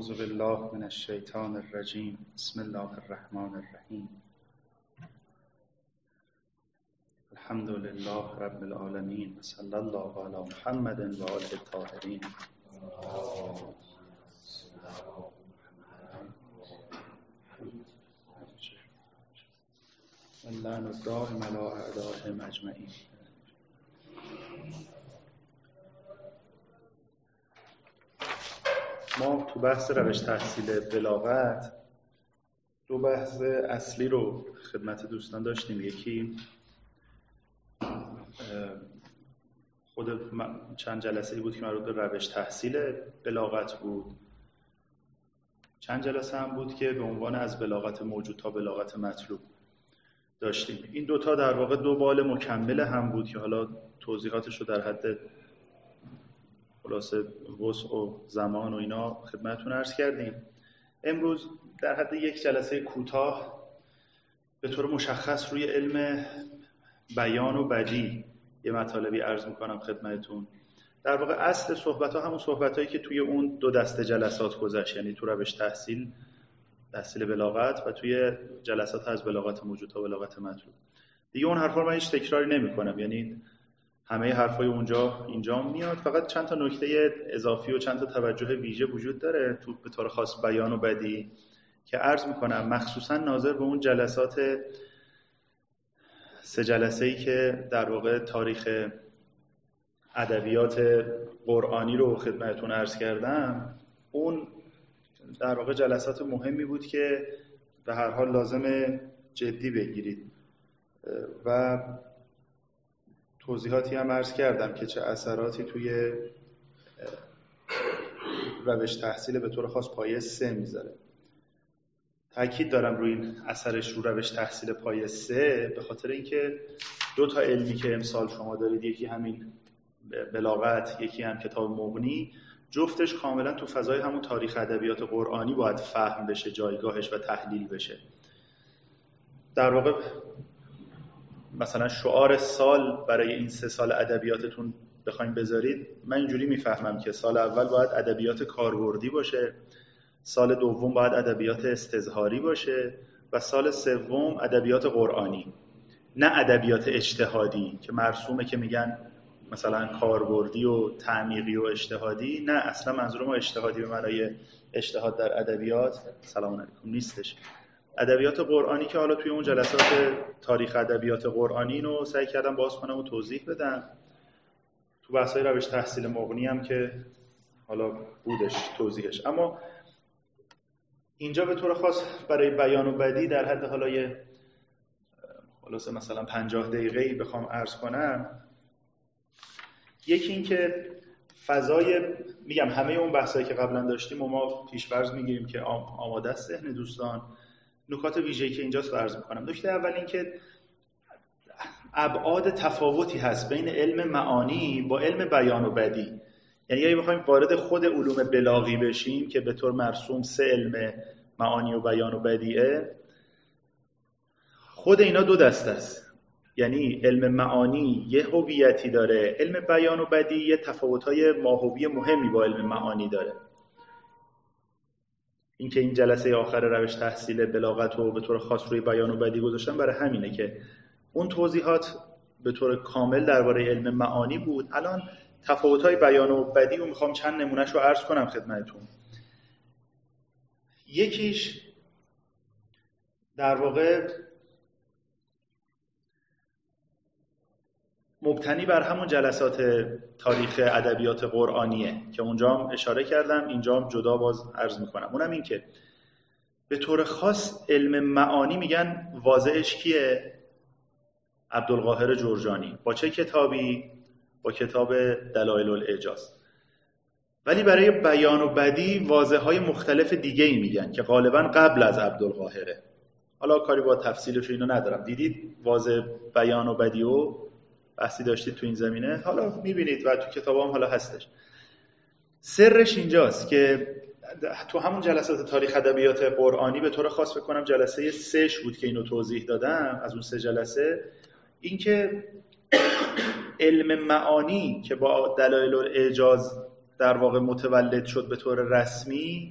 اعوذ بالله من الشیطان الرجیم. بسم الله الرحمن الرحیم. الحمد لله رب العالمین و صلی الله علی محمد و آله الطاهرین. اللعن الدائم علی اعدائهم اجمعین. ما تو بحث روش تحصیل بلاغت دو بحث اصلی رو خدمت دوستان داشتیم. یکی خود چند جلسه‌ای بود که مربوط به روش تحصیل بلاغت بود. چند جلسه هم بود که به عنوان از بلاغت موجود تا بلاغت مطلوب داشتیم. این دوتا در واقع دو بال مکمل هم بود که حالا توضیحاتش رو در حد خلاصه وسع و زمان و اینا خدمتتون عرض کردیم. امروز در حد یک جلسه کوتاه به طور مشخص روی علم بیان و بدیع یه مطالبی عرض میکنم خدمتتون. در واقع اصل صحبت ها همون صحبت هایی که توی اون دو دسته جلسات گذشت، یعنی تو روش تحصیل بلاغت و توی جلسات از بلاغت موجود تا بلاغت مطلوب. دیگه اون حرفا رو من هیچ تکراری نمی‌کنم، یعنی همه حرفای اونجا اینجا میاد. فقط چند تا نکته اضافی و چند تا توجه ویژه وجود داره تو به طور خاص بیان و بدیع که عرض میکنم، مخصوصا ناظر به اون جلسات سه جلسه‌ای که در واقع تاریخ ادبیات قرآنی رو خدمتتون عرض کردم. اون در واقع جلسات مهمی بود که به هر حال لازم جدی بگیرید و توضیحاتی هم عرض کردم که چه اثراتی توی روش تحصیل به طور خاص پایه 3 میذاره. تأکید دارم روی این اثرش رو روش تحصیل پایه 3، به خاطر اینکه دو تا علمی که امسال شما دارید، یکی همین بلاغت، یکی هم کتاب مغنی، جفتش کاملا تو فضای همون تاریخ ادبیات قرآنی باید فهم بشه، جایگاهش و تحلیل بشه. در واقع مثلا شعار سال برای این 3 سال ادبیاتتون بخواید بذارید، من اینجوری میفهمم که سال اول باید ادبیات کاربردی باشه، سال دوم باید ادبیات استظهاری باشه و سال سوم ادبیات قرآنی، نه ادبیات اجتهادی که مرسومه که میگن مثلا کاربردی و تعمیقی و اجتهادی. نه، اصلا منظور ما اجتهادی به معنای اجتهاد در ادبیات سلام علیکم نیستش. ادبیات قرآنی که حالا توی اون جلسات تاریخ ادبیات قرآنی رو سعی کردم باز کنم و توضیح بدم. تو بحث‌های روش تحصیل مغنی هم که حالا بودش توضیحش، اما اینجا به طور خاص برای بیان و بدیع در حد حالا یه خلاصه مثلا 50 دقیقه‌ای بخوام عرض کنم. یکی این که فضای میگم همه اون بحثایی که قبلا داشتیم و ما پیش‌فرض میگیریم که آماده است ذهن دوستان. نکات ویژه‌ای که اینجاست رو عرض می‌کنم. نکته اول این که ابعاد تفاوتی هست بین علم معانی با علم بیان و بدیع. یعنی اگه بخوایم وارد خود علوم بلاغی بشیم که به طور مرسوم 3 علم معانی و بیان و بدیعه، خود اینا دو دسته است. یعنی علم معانی یه هویتی داره، علم بیان و بدیع یه تفاوت‌های ماهوی مهمی با علم معانی داره. اینکه این جلسه آخر روش تحصیل بلاغت رو به طور خاص روی بیان و بدیع گذاشتم برای همینه که اون توضیحات به طور کامل درباره علم معانی بود. الان تفاوت‌های بیان و بدیع رو میخوام چند نمونهش رو عرض کنم خدمتتون. یکیش در واقع مبتنی بر همون جلسات تاریخ ادبیات قرآنیه که اونجا هم اشاره کردم، اینجا هم جدا باز عرض میکنم. اونم این که به طور خاص علم معانی میگن واضعش کیه؟ عبدالقاهر جرجانی. با چه کتابی؟ با کتاب دلایل الاعجاز. ولی برای بیان و بدیع واضع‌های مختلف دیگه‌ای میگن که غالبا قبل از عبدالقاهره. حالا کاری با تفصیلش اینو ندارم. دیدید واضع بیان و بدیع و بحثی داشتید تو این زمینه، حالا میبینید و تو کتابام حالا هستش. سرش اینجاست که تو همون جلسات تاریخ ادبیات قرآنی به طور خاص بکنم جلسه 3 بود که اینو توضیح دادم از اون 3 جلسه، این که علم معانی که با دلایل الاعجاز در واقع متولد شد به طور رسمی،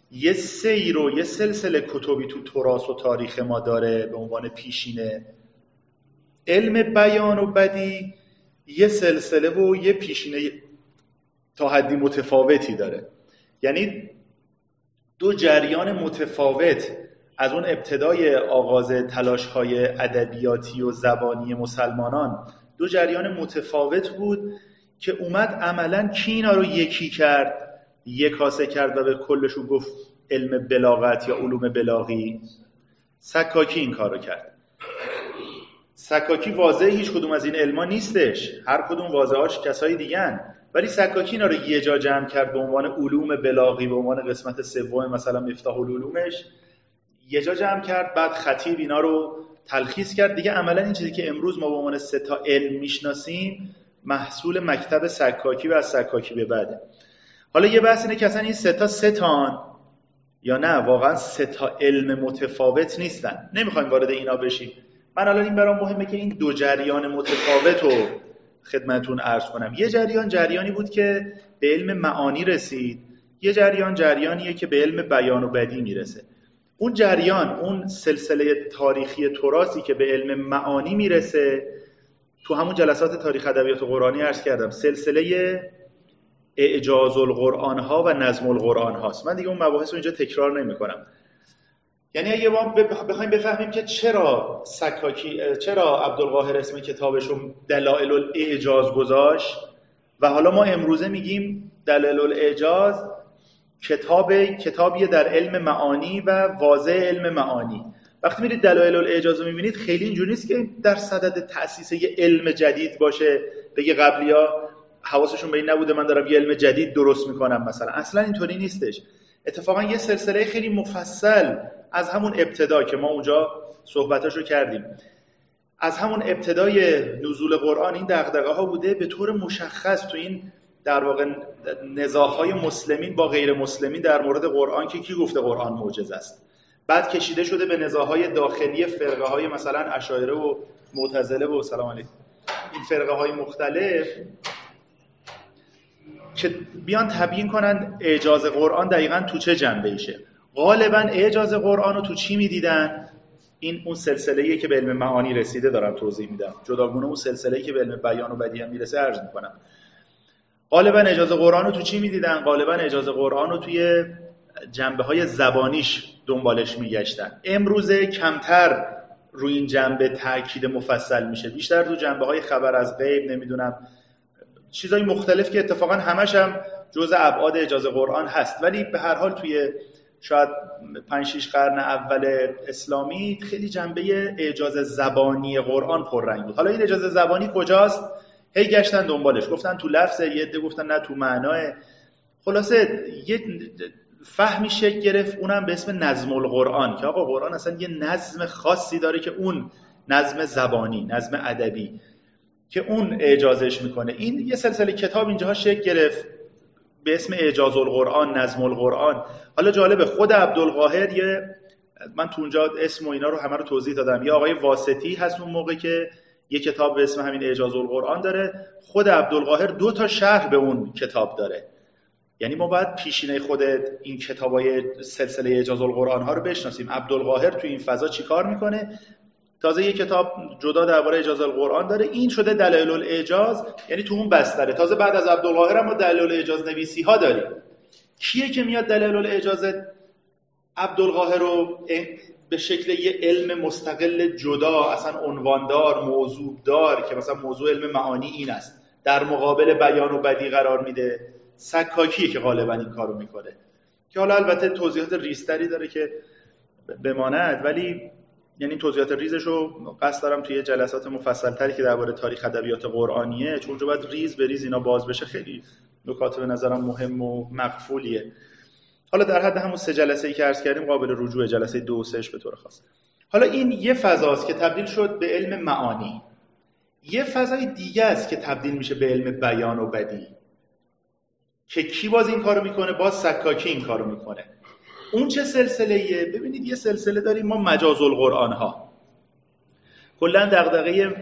یه سیر و یه سلسله کتبی تو تراث و تاریخ ما داره به عنوان پیشینه. علم بیان و بدیع یه سلسله و یه پیشینه تا حدی متفاوتی داره. یعنی دو جریان متفاوت از اون ابتدای آغاز تلاش‌های ادبیاتی و زبانی مسلمانان، دو جریان متفاوت بود که اومد عملاً کی اینا رو یکی کرد، یک کاسه کرد و به کلشو گفت علم بلاغت یا علوم بلاغی. سکاکی این کارو کرد. سکاکی واضح هیچ کدوم از این علما نیستش، هر کدوم واضحاش کسای دیگه‌ن، ولی سکاکی اینا رو یه جا جمع کرد به عنوان علوم بلاغی، به عنوان قسمت سوم مثلا مفتاح العلومش یه جا جمع کرد. بعد خطیب اینا رو تلخیص کرد. دیگه عملا این چیزی که امروز ما به عنوان 3 تا علم میشناسیم محصول مکتب سکاکی و از سکاکی به بعده. حالا یه بحث اینه که اصلا این 3 تا 3 تان یا نه واقعا 3 تا علم متفاوت نیستن. نمیخوایم وارد اینا بشیم. من الان این برام مهمه که این دو جریان متفاوت رو خدمتتون عرض کنم. یه جریانی بود که به علم معانی رسید، یه جریانیه که به علم بیان و بدیع میرسه. اون جریان، اون سلسله تاریخی تراثی که به علم معانی میرسه، تو همون جلسات تاریخ ادبیات قرآنی عرض کردم سلسله اعجاز القرآن ها و نظم القرآن هاست. من دیگه اون مباحث رو اینجا تکرار نمی کنم. یعنی اگه ما بخوایم بفهمیم که چرا عبدالقاهر اسم کتابشو دلائل الاعجاز گذاشت و حالا ما امروزه میگیم دلائل الاعجاز کتابیه در علم معانی و واضح علم معانی. وقتی میرید دلائل الاعجاز رو میبینید خیلی اینجوری نیست که در صدد تأسیس یه علم جدید باشه، بگه قبلیا حواسشون به این نبوده من دارم یه علم جدید درست میکنم مثلا. اصلا اینطوری نیستش. اتفاقا یه سلسله خیلی مفصل از همون ابتدا که ما اونجا صحبتاشو کردیم، از همون ابتدای نزول قرآن این دغدغه ها بوده به طور مشخص تو این در واقع نزاع‌های مسلمین با غیر مسلمین در مورد قرآن که کی گفته قرآن معجزه است. بعد کشیده شده به نزاع‌های داخلی فرقه‌های مثلا اشاعره و معتزله و سلام علیکم، این فرقه‌های مختلف که بیان تبیین کنن اعجاز قرآن دقیقاً تو چه جنبه‌ایشه. غالباً اعجاز قرآن رو تو چی می‌دیدن؟ این اون سلسله‌ایه که به علم معانی رسیده دارم توضیح میدم. جداگونه اون سلسله‌ای که به علم بیان و بدیع میرسه عرض می‌کنم. غالباً اعجاز قرآن رو تو چی می‌دیدن؟ غالباً اعجاز قرآن رو توی جنبه‌های زبانیش دنبالش می‌گشتن. امروزه کمتر روی این جنبه تاکید مفصل میشه، بیشتر تو جنبه‌های خبر از غیب، نمیدونم چیزای مختلف که اتفاقا همش هم جزء ابعاد اعجاز قرآن هست، ولی به هر حال توی شاید 5-6 قرن اول اسلامی خیلی جنبه اعجاز زبانی قرآن پررنگ بود. حالا این اعجاز زبانی کجاست؟ هی گشتن دنبالش، گفتن تو لفظه، یه عده گفتن نه تو معناه. خلاصه یه فهمی شکل گرفت، اونم به اسم نظم القرآن، که آقا قرآن اصلا یه نظم خاصی داره که اون نظم زبانی، نظم ادبی که اون اعجازش میکنه. این یه سلسله کتاب اینجاها شکل گرفت به اسم اعجاز القرآن، نظم القرآن. حالا جالبه خود عبدالقاهر، من تو اونجا اسم و اینا رو همه رو توضیح دادم، یه آقای واسطی هست اون موقع که یه کتاب به اسم همین اعجاز القرآن داره. خود عبدالقاهر 2 تا شرح به اون کتاب داره. یعنی ما باید پیشینه خود این کتابای سلسله اعجاز القرآن ها رو بشناسیم. عبدالقاهر تو این فضا چیکار میکنه؟ تازه یه کتاب جدا درباره اعجاز القرآن داره، این شده دلائل الاعجاز، یعنی تو اون بستره. تازه بعد از عبدالقاهر هم ما دلائل الاعجاز نویسی ها داریم. کیه که میاد دلائل الاعجاز عبدالقاهر رو به شکل یه علم مستقل جدا، اصلا عنواندار، موضوع دار، که مثلا موضوع علم معانی این است، در مقابل بیان و بدیع قرار میده؟ سکاکیه که غالبا این کارو میکنه، که حالا البته توضیحات ریزتری داره که بماند، ولی یعنی توضیحات ریزش رو قصد دارم توی جلسات مفصل‌تری که درباره تاریخ ادبیات قرآنیه، چون جو باید ریز به ریز اینا باز بشه، خیلی نکات به نظرم مهم و مقفولیه. حالا در حد همون 3 جلسه‌ای که عرض کردیم قابل رجوع، جلسه 2 و 3 به طور خاص. حالا این یه فضاست که تبدیل شد به علم معانی. یه فضای دیگه است که تبدیل میشه به علم بیان و بدیع، که کی باز این کارو میکنه؟ باز سکاکی این کارو میکنه. اون چه سلسله‌ایه؟ ببینید یه سلسله داریم ما، مجاز القرآن ها. کلا دغدغه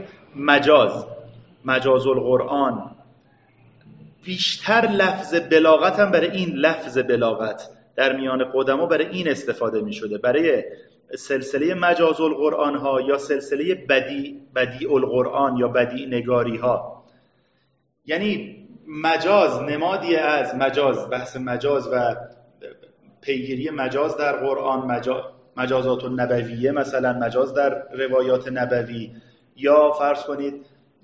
مجاز القرآن، بیشتر لفظ بلاغت هم برای این لفظ بلاغت در میان قدما برای این استفاده می شده، برای سلسله مجاز القرآن ها یا سلسله بدیع القرآن یا بدیع نگاری ها. یعنی مجاز نمادی از مجاز، بحث مجاز و پیگیری مجاز در قرآن، مجازات النبویه، مثلا مجاز در روایات نبوی، یا فرض کنید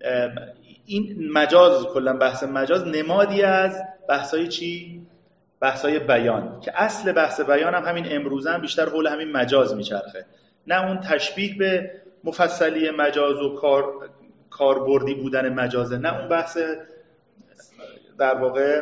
این مجاز، کلا بحث مجاز نمادی از بحثای چی؟ بحثای بیان، که اصل بحث بیان هم همین امروزه هم بیشتر حول همین مجاز میچرخه، نه اون تشبیه به مفصلی مجاز و کاربردی بودن مجازه، نه اون بحث در واقع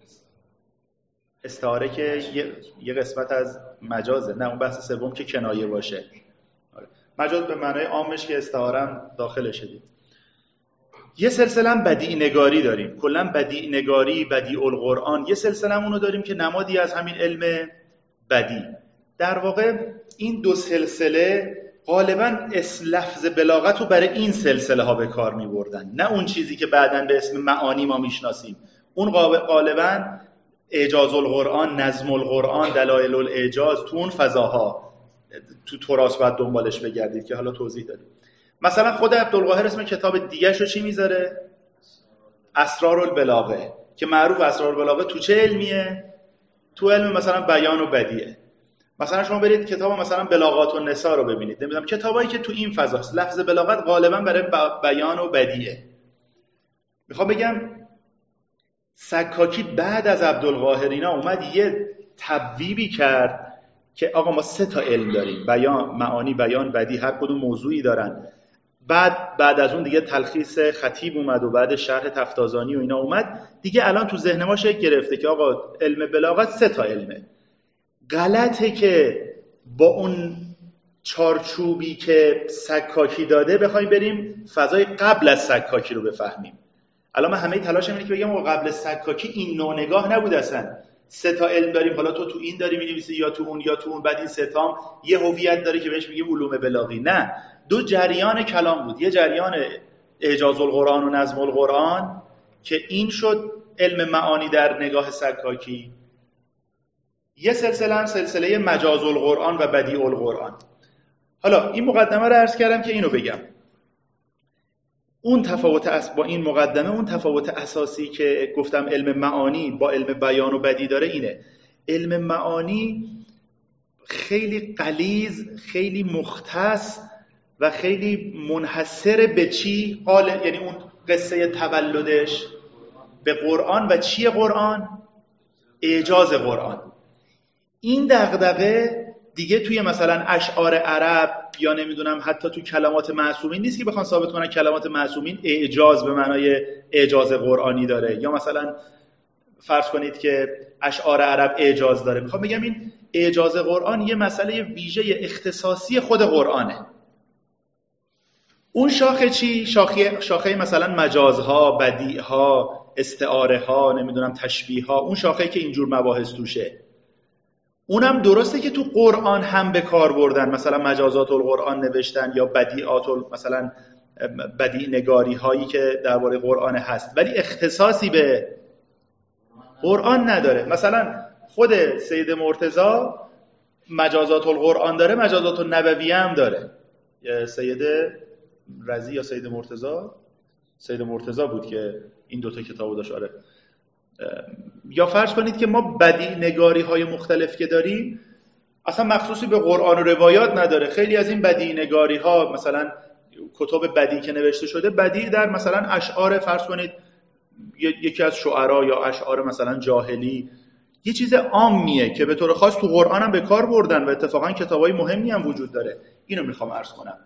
استعاره که یه قسمت از مجازه، نه اون بحث سوم که کنایه باشه. مجاز به معنای عامش که استعاره هم داخلشه دید. یه سلسله هم بدیع نگاری داریم، کلا بدیع نگاری، بدیع القرآن، یه سلسله هم اونو داریم که نمادی از همین علم بدیع. در واقع این دو سلسله غالباً لفظ بلاغت رو برای این سلسله ها به کار می بردن، نه اون چیزی که بعداً به اسم معانی ما میشناسیم. اون غالباً اعجاز القرآن، نظم القرآن، دلایل الاعجاز، تو اون فضاها تو تراث باید دنبالش بگردید که حالا توضیح دادیم. مثلا خود عبدالقاهر اسم کتاب دیگه‌ش رو چی میذاره؟ اسرار البلاغه، که معروف اسرار البلاغه تو چه علمیه؟ تو علم مثلا بیان و بدیعه. مثلا شما برید کتاب مثلا بلاغات النساء رو ببینید، نمیدونم کتابایی که تو این فضاست، لفظ بلاغت غالبا برای بیان و بدیعه. میخوام بگم سکاکی بعد از عبدالقاهر اینا اومد یه تبویبی کرد که آقا ما 3 تا علم داریم، بیان، معانی، بیان، بدیع، هر کدوم موضوعی دارن. بعد از اون دیگه تلخیص خطیب اومد و بعد شرح تفتازانی و اینا اومد دیگه. الان تو ذهن ما شکل گرفته که آقا علم بلاغت 3 تا علمه. غلطه که با اون چارچوبی که سکاکی داده بخوایم بریم فضای قبل از سکاکی رو بفهمیم. الان من همه تلاشم اینه که بگم آقا قبل سکاکی این نوع نگاه نبود اصلا. 3 تا علم داریم، حالا تو این داری می‌نویسی یا تو اون، بعد این 3 تا یه هویت داره که بهش میگیم علوم بلاغی. نه، 2 جریان کلام بود. یه جریان اعجاز القرآن و نظم القرآن که این شد علم معانی در نگاه سکاکی. یه سلسله هم سلسله مجاز القرآن و بدیع القرآن. حالا این مقدمه رو عرض کردم که اینو بگم. اون تفاوت با این مقدمه، اون تفاوت اساسی که گفتم علم معانی با علم بیان و بدیع داره اینه. علم معانی خیلی غلیظ، خیلی مختص و خیلی منحصر به چی؟ یعنی اون قصه تولدش به قرآن و چیه قرآن؟ اعجاز قرآن. این دغدغه دیگه توی مثلا اشعار عرب یا نمیدونم حتی تو کلمات معصومین نیست که بخوان ثابت کنن کلمات معصومین اعجاز به معنای اعجاز قرآنی داره، یا مثلا فرض کنید که اشعار عرب اعجاز داره. میخوام بگم این اعجاز قرآن یه مسئله ویژه اختصاصی خود قرآنه. اون شاخه چی؟ شاخه مثلا مجازها، بدیعها، استعاره ها، نمیدونم تشبیه ها، اون شاخه که اینجور مباحث توشه. اونم درسته که تو قرآن هم به کار بردن، مثلا مجازات القرآن نوشتن یا بدیعات مثلا بدیع نگاری هایی که درباره قرآن هست، ولی اختصاصی به قرآن نداره. مثلا خود سید مرتضی مجازات القرآن داره، مجازات النبوی هم داره. سید رضی یا سید مرتضی بود که این 2 تا کتابو داشت. آره. یا فرض کنید که ما بدیع نگاری های مختلف که داریم اصلا مخصوصی به قرآن و روایات نداره. خیلی از این بدیع نگاری ها، مثلا کتاب بدیع که نوشته شده، بدیع در مثلا اشعار، فرض کنید یکی از شعرا یا اشعار مثلا جاهلی، یه چیز عامیه که به طور خاص تو قرآن هم به کار بردن و اتفاقا کتابای مهمی هم وجود داره. اینو میخوام عرض کنم.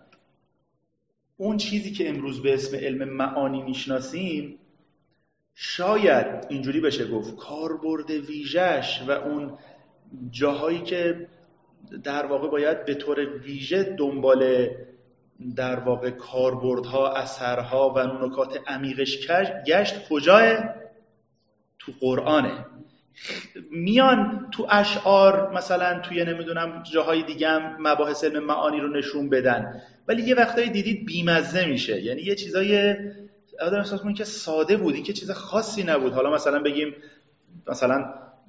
اون چیزی که امروز به اسم علم معانی میشناسیم شاید اینجوری بشه گفت کاربرد ویژه‌اش و اون جاهایی که در واقع باید به طور ویژه دنبال در واقع کاربردها، اثرها و نکات عمیقش گشت کجاه؟ تو قرآنه. میان تو اشعار مثلا توی نمیدونم جاهای دیگه هم مباحث علم معانی رو نشون بدن، ولی یه وقتایی دیدید بیمزه میشه. یعنی یه چیزای آدم احساس می‌کنه که ساده بود، این که چیز خاصی نبود. حالا مثلا بگیم مثلا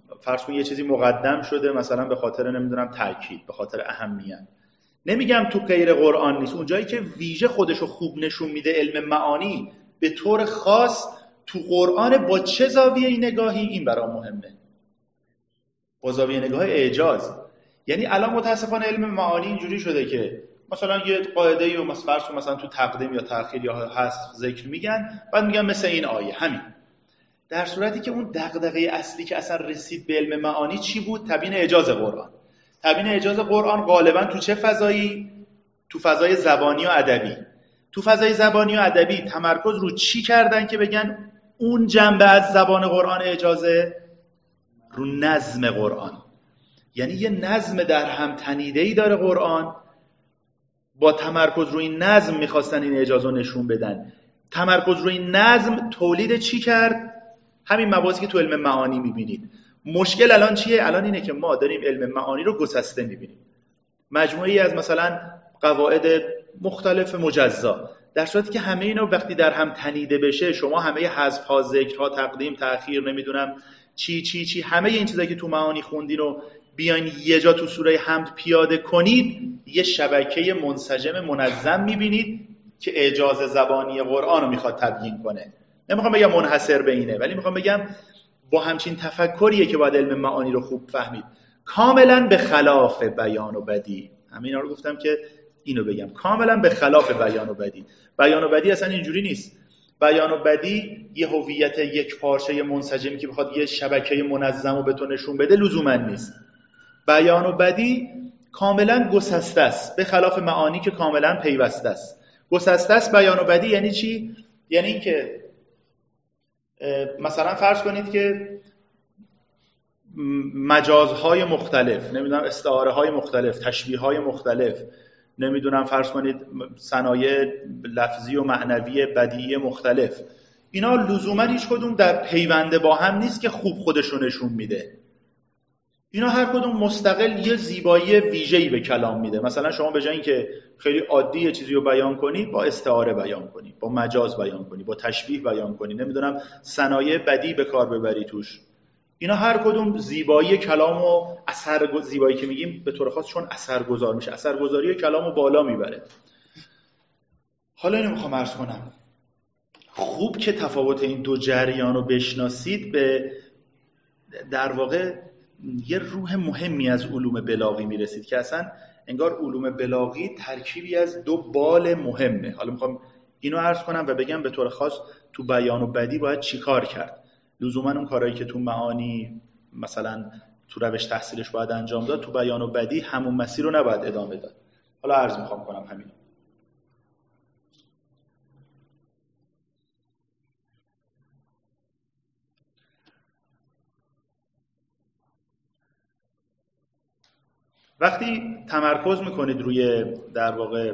فرض کن یه چیزی مقدم شده مثلا به خاطر نمیدونم تاکید، به خاطر اهمیت. نمیگم تو غیر قرآن نیست، اون جایی که ویژه خودشو خوب نشون میده علم معانی به طور خاص تو قرآن، با چه زاویه نگاهی، این برام مهمه. با زاویه نگاه اعجاز. یعنی الان متاسفانه علم معانی اینجوری شده که مثلا یه قاعده‌ای رو مثلا تو تقدیم یا تأخیر یا حذف ذکر میگن، بعد میگن مثل این آیه همین. در صورتی که اون دغدغه اصلی که اصلا رسید به علم معانی چی بود؟ تبیین اعجاز قرآن. تبیین اعجاز قرآن غالبا تو چه فضایی؟ تو فضای زبانی و ادبی. تو فضای زبانی و ادبی تمرکز رو چی کردن که بگن اون جنبه از زبان قرآن اعجازه؟ رو نظم قرآن. یعنی یه نظم در هم تنیده‌ای داره قرآن، با تمرکز روی این نظم میخواستن این اعجاز رو نشون بدن. تمرکز روی این نظم تولید چی کرد؟ همین مباحثی که تو علم معانی میبینید. مشکل الان چیه؟ الان اینه که ما داریم علم معانی رو گسسته میبینیم، مجموعه‌ای از مثلا قواعد مختلف مجزا، در صورتی که همه اینا وقتی در هم تنیده بشه، شما همه حذف‌ها، ذکرها، تقدیم، تأخیر، نمیدونم چی همه این چیزایی که تو معانی خوندین رو بیاین یه جا تو سوره حمد پیاده کنید، یه شبکه منسجم منظم میبینید که اعجاز زبانی قرآن رو میخواد تبیین کنه. نمیخوام بگم منحصر به اینه، ولی میخوام بگم با همچین تفکریه که باید علم معانی رو خوب فهمید. کاملا به خلاف بیان و بدی. همینا رو گفتم که اینو بگم، کاملا به خلاف بیان و بدی. بیان و بدی اصلا اینجوری نیست. بیان و بدی یه هویت یک پارچه منسجمی که بخواد یه شبکه منظم رو به تو نشون بده لزوما نیست. بیان و بدی کاملا گسسته است، به خلاف معانی که کاملا پیوسته است. گسسته است بیان و بدی یعنی چی؟ یعنی این که مثلا فرض کنید که مجازهای مختلف، نمیدونم استعاره‌های مختلف، تشبیه‌های مختلف، نمیدونم فرض کنید صنایع لفظی و معنوی بدیعی مختلف، اینا لزوما هیچ کدوم در پیونده با هم نیست که خوب خودشو نشون میده. اینا هر کدوم مستقل یه زیبایی ویژه‌ای به کلام میده. مثلا شما به جای اینکه خیلی عادی یه چیزی رو بیان کنی، با استعاره بیان کنی، با مجاز بیان کنی، با تشبیه بیان کنی، نمیدونم صنایع بدیع به کار ببری توش، اینا هر کدوم زیبایی کلام و زیبایی که میگیم به طور خاص چون اثرگذار میشه، اثرگذاری کلامو بالا میبره. حالا اینو میخوام عرض کنم، خوب که تفاوت این دو جریان رو بشناسید، به در واقع یه روح مهمی از علوم بلاغی میرسید که اصلا انگار علوم بلاغی ترکیبی از دو بال مهمه. حالا میخوام اینو عرض کنم و بگم به طور خاص تو بیان و بدی باید چی کار کرد. لزوما اون کارهایی که تو معانی مثلا تو روش تحصیلش باید انجام داد، تو بیان و بدی همون مسیر رو نباید ادامه داد. حالا عرض میخوام کنم همین. وقتی تمرکز میکنید روی در واقع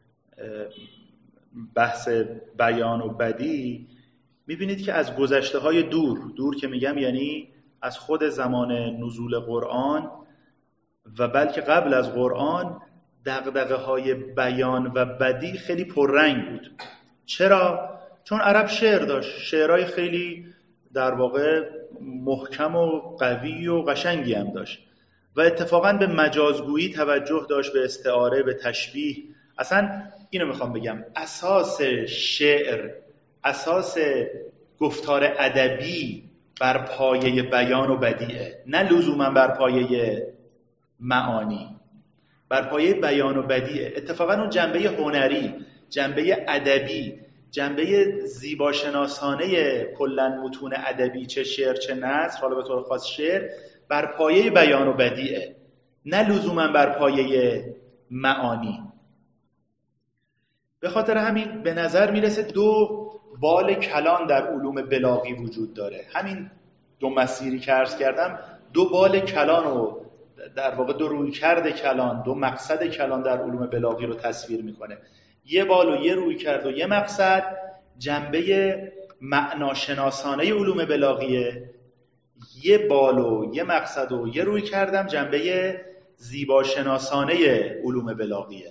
بحث بیان و بدی، میبینید که از گذشته های دور که میگم یعنی از خود زمان نزول قرآن و بلکه قبل از قرآن، دغدغه های بیان و بدی خیلی پررنگ بود. چرا؟ چون عرب شعر داشت، شعرهای خیلی در واقع محکم و قوی و قشنگی هم داشت و اتفاقاً به مجازگویی توجه داشت، به استعاره، به تشبیه. اصلا اینو میخوام بگم، اساس شعر، اساس گفتار ادبی بر پایه بیان و بدیعه، نه لزوما بر پایه معانی، بر پایه بیان و بدیعه. اتفاقا اون جنبه هنری، جنبه ادبی، جنبه زیباشناسانه کلن متون ادبی، چه شعر چه نثر، حالا به طور خاص شعر، بر پایه بیان و بدیعه، نه لزوما بر پایه معانی. به خاطر همین به نظر میرسه دو بال کلان در علوم بلاغی وجود داره. همین دو مسیری که عرض کردم، دو بال کلان و در واقع دو رویکرد کلان، دو مقصد کلان در علوم بلاغی رو تصویر میکنه. یه بال و یه رویکرد و یه مقصد، جنبه معناشناسانه علوم بلاغیه. یه بال و یه مقصد و یه رویکردم جنبه زیباشناسانه علوم بلاغیه.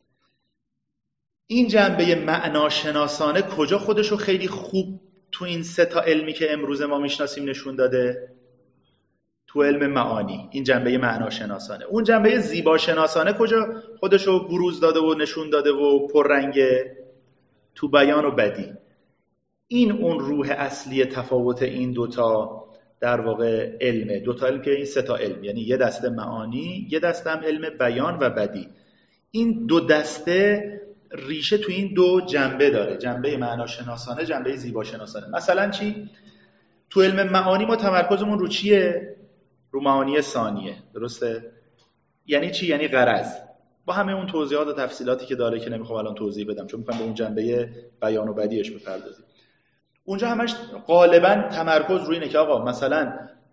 این جنبه معناشناسانه کجا خودشو خیلی خوب تو این سه تا علمی که امروز ما میشناسیم نشون داده؟ تو علم معانی، این جنبه معناشناسانه. اون جنبه زیباشناسانه کجا خودشو بروز داده و نشون داده و پررنگه؟ تو بیان و بدیع. این اون روح اصلی تفاوت این دوتا در واقع علمه. دوتا علم که این سه تا علم، یعنی یه دسته معانی، یه دسته هم علم بیان و بدیع. این دو دسته ریشه تو این دو جنبه داره، جنبه معناشناسانه، جنبه زیباشناسانه. مثلا چی؟ تو علم معانی ما تمرکزمون رو چیه؟ رو معانی ثانیه، درسته؟ یعنی چی؟ یعنی غرض. با همه اون توضیحات و تفصیلاتی که داره که نمیخوام الان توضیح بدم چون میخوام به اون جنبه بیان و بدیعش بپردازیم. اونجا همش غالبا تمرکز روی اینه که آقا مثلا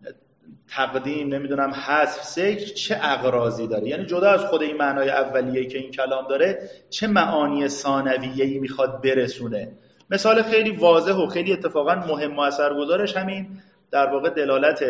تقدیم، نمیدونم حذف، ذکر چه اغراضی داره، یعنی جدا از خود این معنای اولیه‌ای که این کلام داره چه معانی ثانویه‌ای میخواد برسونه. مثال خیلی واضح و خیلی اتفاقا مهم و اثرگذارش همین در واقع دلالت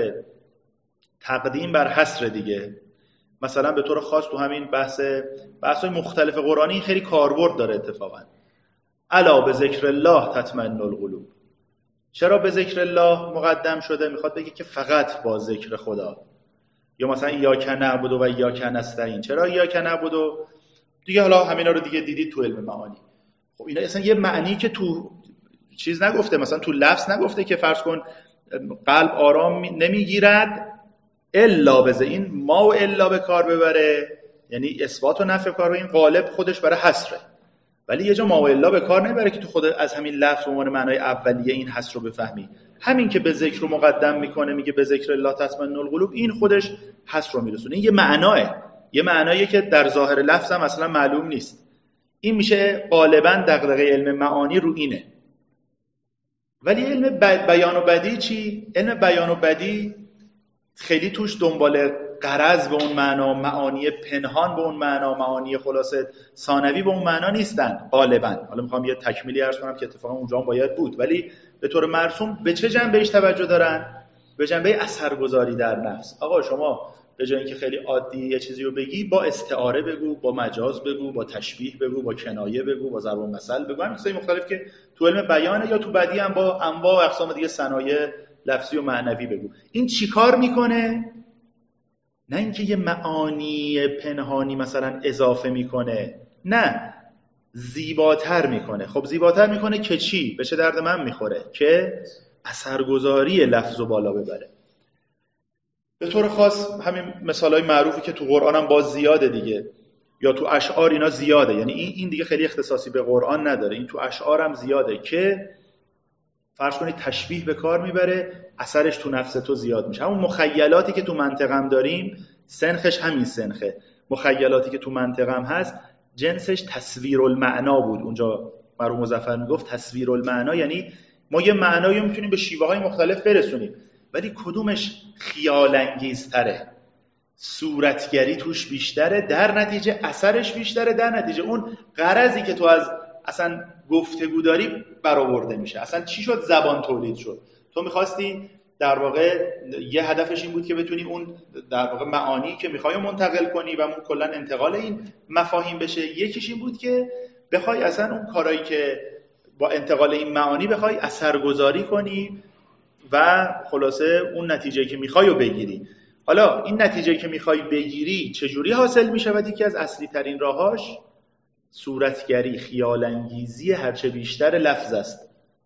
تقدیم بر حصر دیگه. مثلا به طور خاص تو همین بحث‌های مختلف قرآنی این خیلی کاربرد داره اتفاقا. الا به ذکر الله تطمئن القلوب. چرا به ذکر الله مقدم شده؟ میخواد بگه که فقط با ذکر خدا. یا مثلا ایاک نعبد و ایاک نستعین. چرا ایاک نعبد؟ دیگه حالا همینا رو دیگه دیدید تو علم معانی. خب اینا اصلا یه معنی که تو چیز نگفته، مثلا تو لفظ نگفته که فرض کن قلب آرام نمیگیرد الا بذ، این ما و الا به کار ببره، یعنی اثبات و نفی کار، این قالب خودش برای حصره. ولی یه جا ما و الا به کار نمیبره که تو خود از همین لفظ به عنوان معنای اولیه این حصر رو بفهمی. همین که به ذکر رو مقدم میکنه، میگه به ذکر الله تطمئن القلوب، این خودش حصر رو میرسونه. این یه معنایه که در ظاهر لفظ هم اصلا معلوم نیست. این میشه غالبا دغدغه علم معانی رو اینه. ولی علم بیان و بدیع چی؟ علم بیان و بدیع خیلی توش دنبال غرض به اون معنا، معانی پنهان به اون معنا، معانی خلاصه ثانوی به اون معنا نیستن غالبا. حالا میخوام یه تکمیلی عرض کنم که اتفاقا اونجا هم باید بود، ولی به طور مرسوم به چه جنبهش توجه دارن؟ به جنبه اثرگذاری در نفس. آقا شما به جای اینکه خیلی عادی یه چیزی رو بگی، با استعاره بگو، با مجاز بگو، با تشبیه بگو، با کنایه بگو، با ضرب المثل بگو. همین چیزای مختلف که تو علم بیانه یا تو بدیع هم با انواع و اقسام دیگه صنایع لفظی و معنوی بگو. این چیکار میکنه؟ نه اینکه یه معانی پنهانی مثلا اضافه میکنه، نه، زیباتر میکنه. خب زیباتر میکنه که چی؟ به چه درد من میخوره؟ که اثرگذاری لفظ رو بالا ببره. به طور خاص همین مثالای معروفی که تو قرآن هم باز زیاده دیگه، یا تو اشعار اینا زیاده، یعنی این دیگه خیلی اختصاصی به قرآن نداره، این تو اشعار هم زیاده که فرض کنید تشبیه به کار میبره، اثرش تو نفس تو زیاد میشه. همون مخیلاتی که تو منطقم داریم سنخش همین سنخه. مخیلاتی که تو منطقم هست جنسش تصویر المعنا بود. اونجا مرحوم مظفر میگفت تصویر المعنا، یعنی ما یه معنایی رو میتونیم به شیوه های مختلف برسونیم، ولی کدومش خیال انگیزتره، صورتگری توش بیشتره، در نتیجه اثرش بیشتره، در نتیجه اون غرضی که تو از اصلا گفتگو داری برآورده میشه. اصلا چی شد زبان تولید شد؟ تو میخواستی در واقع یه هدفش این بود که بتونی اون در واقع معانی که میخوای منتقل کنی و اون کلا انتقال این مفاهیم بشه. یکیش این بود که بخوای اصلا اون کارایی که با انتقال این معانی بخوای اثرگذاری کنی و خلاصه اون نتیجه که میخوای رو بگیری. حالا این نتیجه که میخوای بگیری چجوری حاصل میشه؟ و یکی از اصلی ترین راهاش صورتگری، خیال انگیزی هرچه بیشتر لفظ است،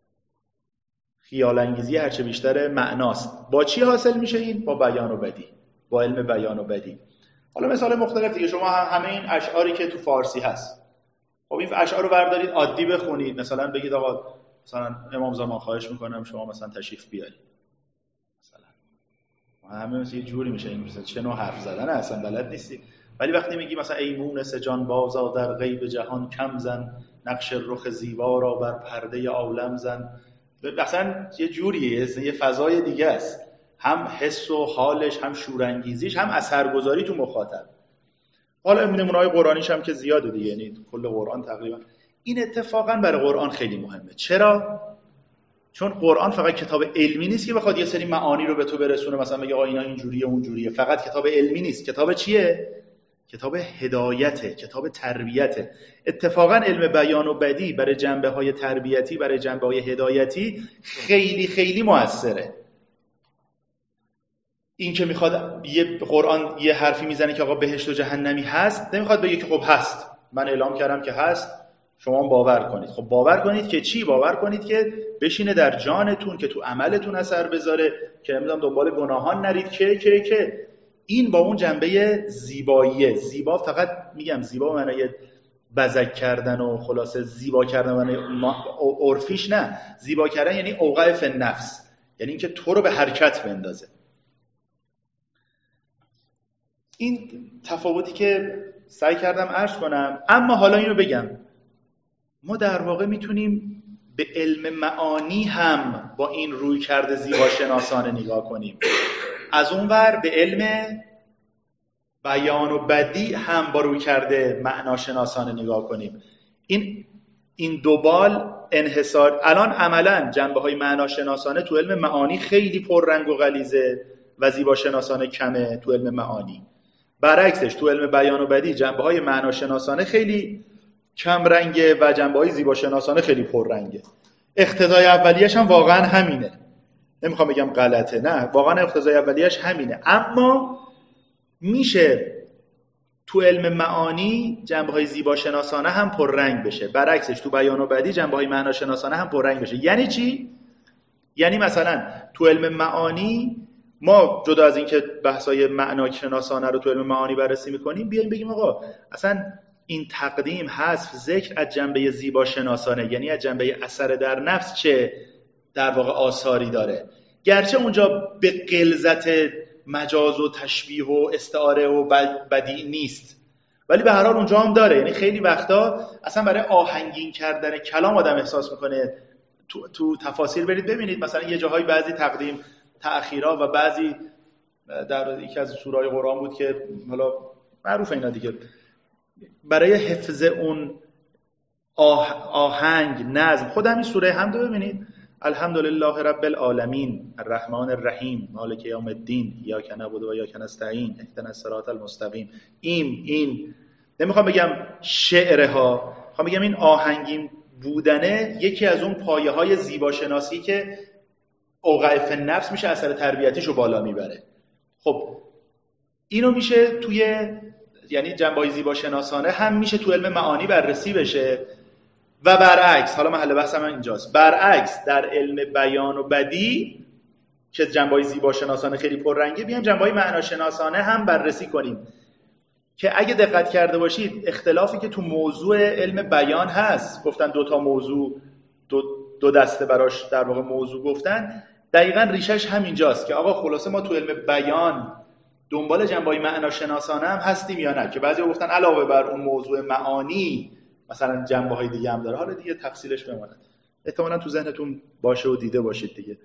خیال انگیزی هرچه بیشتر معناست. با چی حاصل میشه این؟ با بیان و بدیع، با علم بیان و بدیع. حالا مثال مختلف دیگه، شما همه این اشعاری که تو فارسی هست، خب این اشعار رو بردارید عادی بخونید، مثلا بگید آقا مثلا امام زمان خواهش میکنم شما مثلا تشریف بیارید، مثلا همه مثلا یه جوری میشه این مثلا چه نوع حرف زدن اصلا بلد نیستی. ولی وقتی میگی مثلا ای مونس جان بازا در غیب جهان کم زن، نقش رخ زیبا را بر پرده عالم زن، مثلا یه جوریه، یه فضای دیگه است، هم حس و حالش، هم شورانگیزیش، هم اثرگذاری تو مخاطب. حالا نمونه‌های قرآنیش هم که زیاده دیگه، یعنی کل قرآن تقریبا. این اتفاقا برای قرآن خیلی مهمه. چرا؟ چون قرآن فقط کتاب علمی نیست که بخواد یه سری معانی رو به تو برسونه، مثلا بگه آ اینا اینجوریه اونجوریه. فقط کتاب علمی نیست. کتاب چیه؟ کتاب هدایته، کتاب تربیته. اتفاقا علم بیان و بدیع برای جنبه‌های تربیتی، برای جنبه‌های هدایتی خیلی خیلی موثره. این که میخواد یه قرآن یه حرفی میزنه که آقا بهشت و جهنمی هست، نمیخواد بگه که خب هست، من اعلام کردم که هست، شما باور کنید. خب باور کنید که چی؟ باور کنید که بشینه در جانتون، که تو عملتون اثر بذاره، که نمیدونم دنبال گناهان نرید، که این با اون جنبه زیباییه. زیبا فقط میگم زیبا به معنی بزک کردن و خلاصه زیبا کردن معنی عرفیش نه. زیبا کردن یعنی اوقع فی النفس، یعنی اینکه تو رو به حرکت بندازه. این تفاوتی که سعی کردم عرض کنم. اما حالا اینو بگم، ما در واقع میتونیم به علم معانی هم با این روی کرده زیباشناسانه نگاه کنیم، از اون ور به علم بیان و بدیع هم با روی کرده معناشناسانه نگاه کنیم. این دوبال انحصار الان عملا جنبه‌های معناشناسانه تو علم معانی خیلی پررنگ و غلیظه و زیباشناسانه کمه تو علم معانی. برعکسش تو علم بیان و بدیع جنبه‌های معناشناسانه خیلی کم رنگه و جنبه‌های زیباشناسانه خیلی پررنگه. اقتضای اولیه‌اش هم واقعا همینه، نمیخوام بگم غلطه، نه واقعا اقتضای اولیه‌اش همینه. اما میشه تو علم معانی جنبه‌های زیباشناسانه هم پررنگ بشه، برعکسش تو بیان و بدیع جنبه‌های معناشناسانه هم پررنگ بشه. یعنی چی؟ یعنی مثلا تو علم معانی ما جدا از اینکه بحث‌های معناشناسانه رو تو علم معانی بررسی می‌کنیم، بیایم بگیم آقا اصلا این تقدیم، حذف، ذکر از جنبه زیباشناسانه، یعنی از جنبه اثر در نفس چه در واقع آثاری داره. گرچه اونجا به غلظت مجاز و تشبیه و استعاره و بدیع نیست، ولی به هر حال اونجا هم داره. یعنی خیلی وقتا اصلا برای آهنگین کردن کلام آدم احساس میکنه. تو تفاسیر برید ببینید مثلا یه جاهای بعضی تقدیم تأخیرها و بعضی در یکی از سوره‌های قرآن بود که حالا معروف اینا دیگه، برای حفظ اون آهنگ نظم. خود همین سوره حمد رو ببینید، الحمدلله رب العالمین الرحمن الرحیم مالک یوم الدین ایاک نعبد و ایاک نستعین اهدنا الصراط المستقیم. این نمیخوام بگم شعره ها، میخوام بگم این آهنگین بودنه یکی از اون پایه های زیباشناسی که اوقع فی النفس میشه اثر تربیتیشو بالا میبره. خب اینو میشه توی یعنی جنبه‌های زیباشناسانه هم میشه تو علم معانی بررسی بشه و برعکس. حالا محل بحثم اینجاست، برعکس در علم بیان و بدیع که جنبه‌های زیباشناسانه خیلی پررنگه، بیایم جنبه‌های معناشناسانه هم بررسی کنیم که اگه دقت کرده باشید اختلافی که تو موضوع علم بیان هست، گفتن دو تا موضوع دو دسته براش در واقع موضوع گفتن، دقیقاً ریشش همینجاست که آقا خلاصه ما تو علم بیان دنبال جنبه‌های معناشناسانه هم هستیم یا نه، که بعضیا گفتن علاوه بر اون موضوع معانی مثلا جنبه‌های دیگه هم داره. حالا دیگه تفصیلش بماند، احتمالاً تو ذهنتون باشه و دیده باشید دیگه.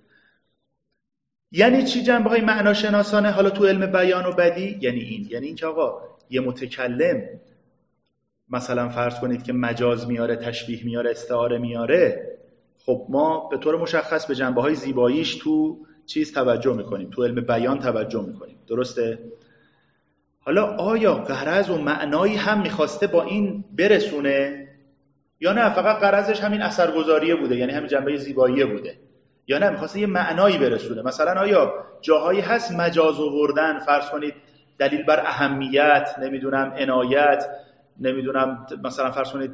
یعنی چی جنبه‌های معناشناسانه حالا تو علم بیان و بدیع؟ یعنی این که آقا یه متکلم مثلا فرض کنید که مجاز میاره، تشبیه میاره، استعاره میاره، خب ما به طور مشخص به جنبه‌های زیباییش تو چیز توجه میکنیم، تو علم بیان توجه میکنیم، درسته؟ حالا آیا غرض و معنایی هم میخواسته با این برسونه یا نه فقط غرضش همین اثرگذاریه بوده، یعنی همین جنبه زیباییه بوده، یا نه میخواسته یه معنایی برسونه؟ مثلا آیا جاهایی هست مجاز آوردن، فرض کنید دلیل بر اهمیت، نمیدونم عنایت، نمیدونم مثلا فرض کنید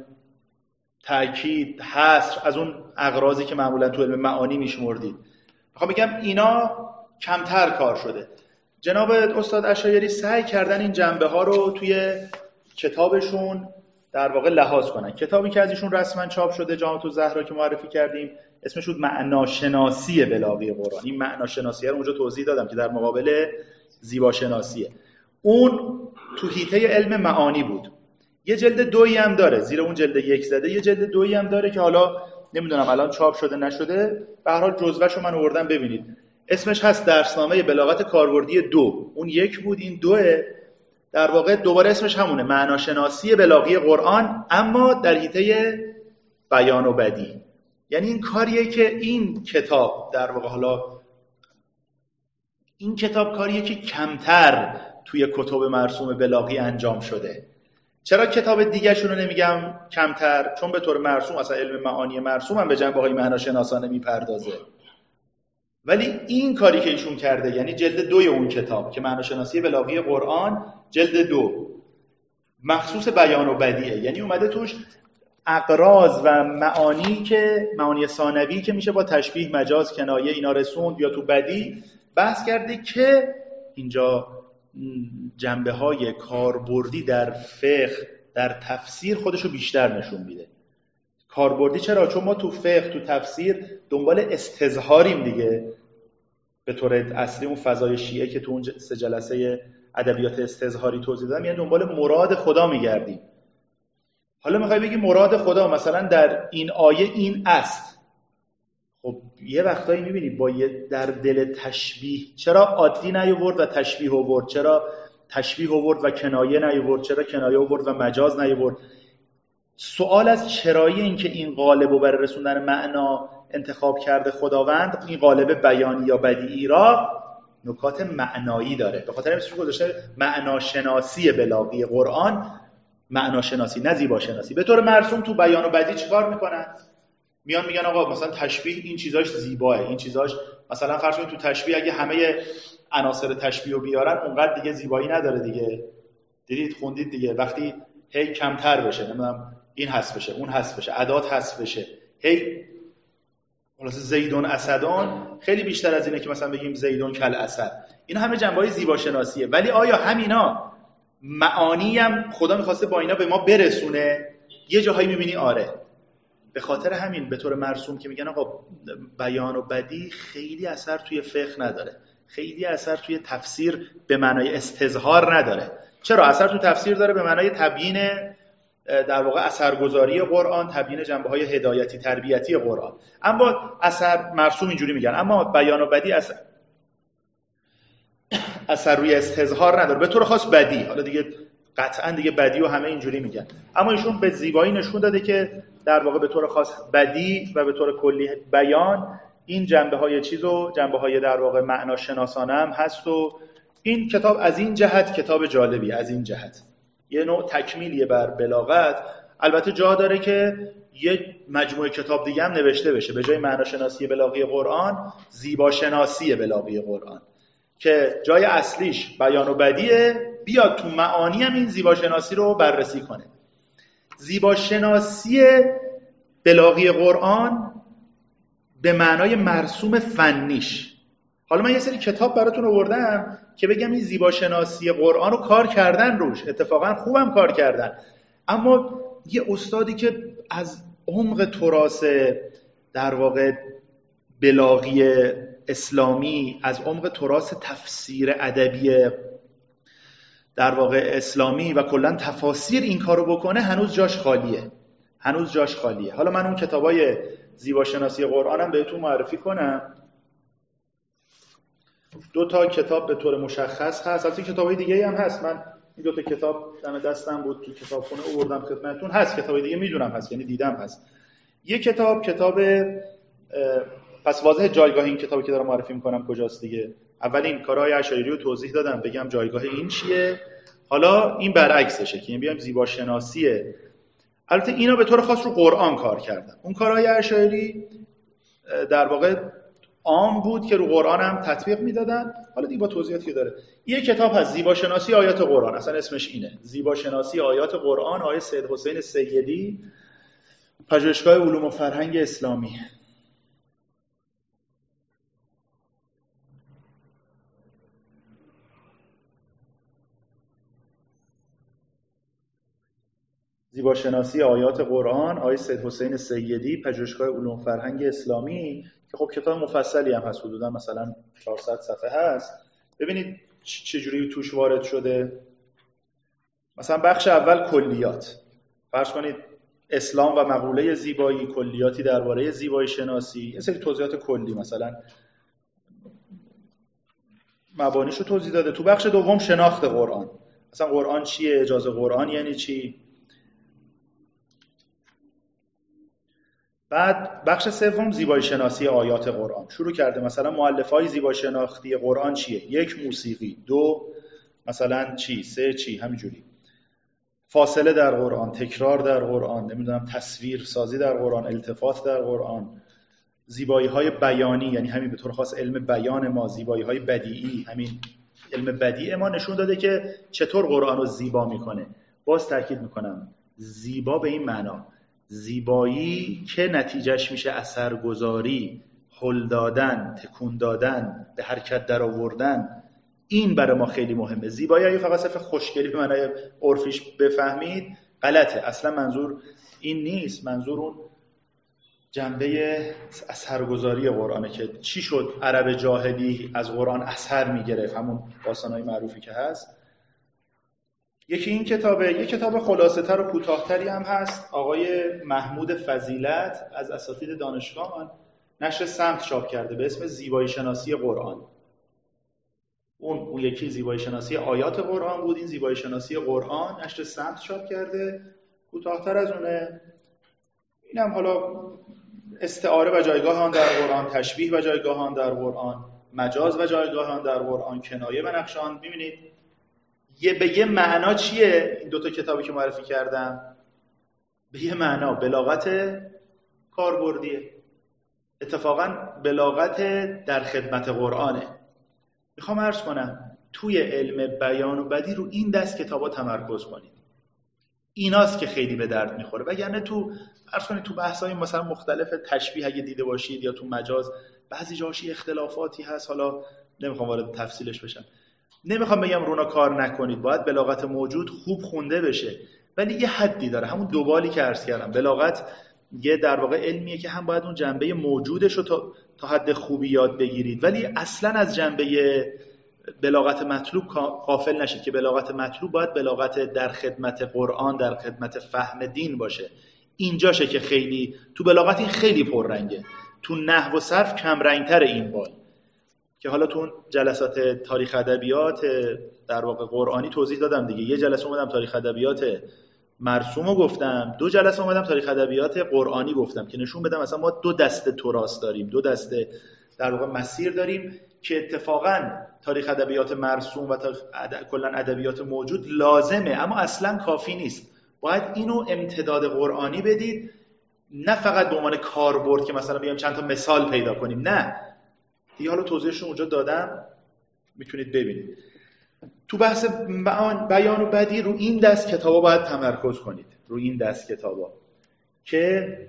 تأکید، حصر، از اون اغراضی که معمولا تو علم معانی میشمردید. میخوام بگم اینا کمتر کار شده. جناب استاد عشایری سعی کردن این جنبه ها رو توی کتابشون در واقع لحاظ کنن. کتابی که از ایشون رسما چاپ شده، جامعة الزهرا که معرفی کردیم، اسمش بود معناشناسی بلاغه قرآن. این معناشناسی رو اونجا توضیح دادم که در مقابل زیباشناسیه. اون تو حیطه علم معانی بود. یه جلد دویی هم داره، زیر اون جلد یک زده یه جلد دویی هم داره که حالا نمیدونم الان چاپ شده نشده، به هر حال جزوه‌شو من آوردم ببینید. اسمش هست درسنامه بلاغت کاربردی 2. اون یک بود، این دوه. در واقع دوباره اسمش همونه، معناشناسی بلاغی قرآن، اما در حیطه بیان و بدیع. یعنی این کاریه که این کتاب در واقع، حالا این کتاب کاریه که کمتر توی کتب مرسوم بلاغی انجام شده. چرا کتاب دیگه شونو نمیگم کمتر؟ چون به طور مرسوم اصلا علم معانی مرسوم هم به جنبه‌های معناشناسانه میپردازه ولی این کاری که ایشون کرده، یعنی جلد 2 اون کتاب که معناشناسی بلاغی قرآن جلد 2 مخصوص بیان و بدیعه، یعنی اومده توش اقراض و معانی ثانوی که میشه با تشبیه، مجاز، کنایه اینا رسوند، یا تو بدیع بحث کرده که اینجا جنبه‌های کاربردی در فقه، در تفسیر خودشو بیشتر نشون میده. کاربردی چرا؟ چون ما تو فقه، تو تفسیر دنبال استظهاریم دیگه، به طور اصلی اون فضای شیعه که تو اون 3 جلسه ادبیات استظهاری توضیح دادم، یعنی دنبال مراد خدا میگردیم. حالا میخوای بگی مراد خدا مثلا در این آیه این است، خب یه وقتایی میبینی با در دل تشبیه چرا عادی نیاورد و تشبیه آورد، چرا تشبیه آورد و کنایه نیاورد، چرا کنایه آورد و مجاز نیاورد. سوال از چرایی این که این قالب رو برای رسوندن معنا انتخاب کرده خداوند، این قالب بیانی یا بدیعی را نکات معنایی داره، به خاطر همین گذاشته معناشناسی بلاغی قرآن، معناشناسی نه زیباشناسی. به طور مرسوم تو بیان و بدیع چیکار میکنن؟ میان میگن آقا مثلا تشبیه این چیزاش زیباه، این چیزاش مثلا فرض کنید تو تشبیه اگه همه عناصر تشبیه رو بیارن اونقدر دیگه زیبایی نداره دیگه. دیدید خوندید دیگه، وقتی هی کمتر بشه، نمیدونم این حذف بشه، اون حذف بشه، ادات حذف بشه، هی خلاص زیدون اسدون خیلی بیشتر از اینه که مثلا بگیم زیدون کل اسد. این همه جنبه‌های زیباشناسیه. ولی آیا همینا معانی هم خدا می‌خواسته با اینا به ما برسونه؟ یه جاهایی می‌بینی آره. به خاطر همین به طور مرسوم که میگن آقا بیان و بدیع خیلی اثر توی فقه نداره، خیلی اثر توی تفسیر به معنای استظهار نداره. چرا؟ اثر تو تفسیر داره به معنای تبیین، در واقع اثرگذاری قرآن، تبیین جنبه‌های هدایتی تربیتی قرآن. اما اثر مرسوم اینجوری میگن، اما بیان و بدیع اثر روی استظهار نداره. به طور خاص بدیع، حالا دیگه قطعا دیگه بدیع و همه اینجوری میگن، اما ایشون به زیبایی نشون داده که در واقع به طور خاص بدیع و به طور کلی بیان این جنبه‌های چیزو، جنبه‌های در واقع معناشناسانه هم هست. و این کتاب از این جهت کتاب جالبی، از این جهت یه نوع تکمیلیه بر بلاغت. البته جا داره که یه مجموعه کتاب دیگه هم نوشته بشه، به جای معناشناسی بلاغی قرآن زیباشناسی بلاغی قرآن، که جای اصلیش بیان و بدیعه، بیاد تو معانی هم این زیباشناسی رو بررسی کنه. زیباشناسی بلاغی قرآن به معنای مرسوم فنیش. حالا من یه سری کتاب براتون آوردم که بگم این زیباشناسی قرآن رو کار کردن روش، اتفاقا خوبم کار کردن، اما یه استادی که از عمق تراث در واقع بلاغی اسلامی، از عمق تراث تفسیر ادبی در واقع اسلامی و کلا تفاسیر این کارو بکنه، هنوز جاش خالیه، هنوز جاش خالیه. حالا من اون کتابای زیباشناسی قرآنم بهتون معرفی کنم. 2 تا کتاب به طور مشخص هست، البته کتابای دیگه‌ای هم هست، من این 2 تا کتاب دم دستم بود تو کتابخونه آوردم خدمتتون. هست کتابای دیگه میدونم هست، یعنی دیدم هست. یه کتاب پس واضحه جایگاه این کتابی که دارم معرفی میکنم کجاست دیگه. اول این کارهای اشعری رو توضیح دادم، بگم جایگاه این چیه. حالا این برعکسشه که بیایم زیباشناسیه. البته اینا به طور خاص رو قرآن کار کردن. اون کارهای اشعری در واقع عام بود که رو قرآن هم تطبیق میدادن. حالا دیگه با توضیحاتی که داره. یه کتاب هست زیباشناسی آیات قرآن، اصلا اسمش اینه، زیباشناسی آیات قرآن، آقای سید حسین سیدی، پژوهشگاه علوم و فرهنگ اسلامی. زیباشناسی آیات قرآن، آقای سید حسین سیدی، پژوهشگاه علوم و فرهنگ اسلامی، که خب کتاب مفصلی هم هست، حدودا مثلا 400 صفحه هست. ببینید چجوری توش وارد شده. مثلا بخش اول کلیات، فرض کنید اسلام و مقوله زیبایی، کلیاتی درباره زیبایی شناسی، یه سری توضیحات کلی مثلا مبانیشو توضیح داده. تو بخش دوم شناخت قرآن، مثلا قرآن چیه، اجازه قرآن یعنی چی. بعد بخش سوم زیبایی شناسی آیات قرآن شروع کرده، مثلا مؤلفه‌های زیبایی شناختی قرآن چیه، 1 موسیقی، 2 مثلا چی، 3 چی، همینجوری. فاصله در قرآن، تکرار در قرآن، نمیدونم تصویر سازی در قرآن، التفات در قرآن، زیبایی‌های بیانی، یعنی همین به طور خاص علم بیان ما، زیبایی‌های بدیعی، همین علم بدیع ما نشون داده که چطور قرآن رو زیبا میکنه. باز تاکید میکنم زیبا به این معنا، زیبایی که نتیجهش میشه اثرگذاری، هل دادن، تکون دادن، به حرکت در آوردن. این برای ما خیلی مهمه. زیبایی اگه فقط صرف خوشگلی به معنای عرفیش بفهمید غلطه. اصلا منظور این نیست. منظور اون جنبه اثرگذاری قرآنه که چی شد عرب جاهلی از قرآن اثر میگرفت، همون داستان‌های معروفی که هست. یکی این کتابه. یک کتاب خلاصه تر و کوتاه‌تری هم هست، آقای محمود فضیلت از اساتید دانشگاه نشر سمت چاپ کرده به اسم زیبایی شناسی قرآن. اون یکی زیبایی شناسی آیات قرآن بود، این زیبایی شناسی قرآن نشر سمت چاپ کرده، کوتاه‌تر از اونه. اینم حالا استعاره و جایگاه آن در قرآن، تشبیه و جایگاه آن در قرآن، مجاز و جایگاه آن در قرآن، کنایه و نقش آن. ببینید به یه معنا چیه این دوتا کتابی که معرفی کردم؟ به یه معنا بلاغت کاربردیه، اتفاقا بلاغت در خدمت قرآنه. میخوام عرض کنم توی علم بیان و بدیع رو این دست کتابا تمرکز کنید. ایناست که خیلی به درد میخوره. وگرنه تو عرض کنید تو بحث‌های مثلا مختلف تشبیه اگه دیده باشید یا تو مجاز بعضی جاهاش اختلافاتی هست، حالا نمیخوام وارد تفصیلش بشم. نمیخوام بگم رونا کار نکنید، باید بلاغت موجود خوب خونده بشه، ولی یه حدی داره. همون دوبالی که عرض کردم، بلاغت یه در واقع علمیه که هم باید اون جنبه موجودش رو تا حد خوبی یاد بگیرید، ولی اصلا از جنبه بلاغت مطلوب غافل نشید که بلاغت مطلوب باید بلاغت در خدمت قرآن، در خدمت فهم دین باشه. اینجاشه که خیلی تو بلاغت این خیلی پررنگه، تو نحو و صرف کم رنگتر این بال که حالا تو جلسات تاریخ ادبیات در واقع قرآنی توضیح دادم دیگه. یه جلسه اومدم تاریخ ادبیات مرسومو گفتم، 2 جلسه اومدم تاریخ ادبیات قرآنی گفتم که نشون بدم مثلا ما 2 دسته تراث داریم، 2 دسته در واقع مسیر داریم که اتفاقا تاریخ ادبیات مرسوم و کلا ادبیات موجود لازمه، اما اصلا کافی نیست. باید اینو امتداد قرآنی بدید، نه فقط به عنوان کاربرد که مثلا بیایم چند تا مثال پیدا کنیم. نه دیگه حالا توضیحش رو اونجا دادم، میتونید ببینید. تو بحث بیان و بدیع رو این دست کتابا باید تمرکز کنید، رو این دست کتابا که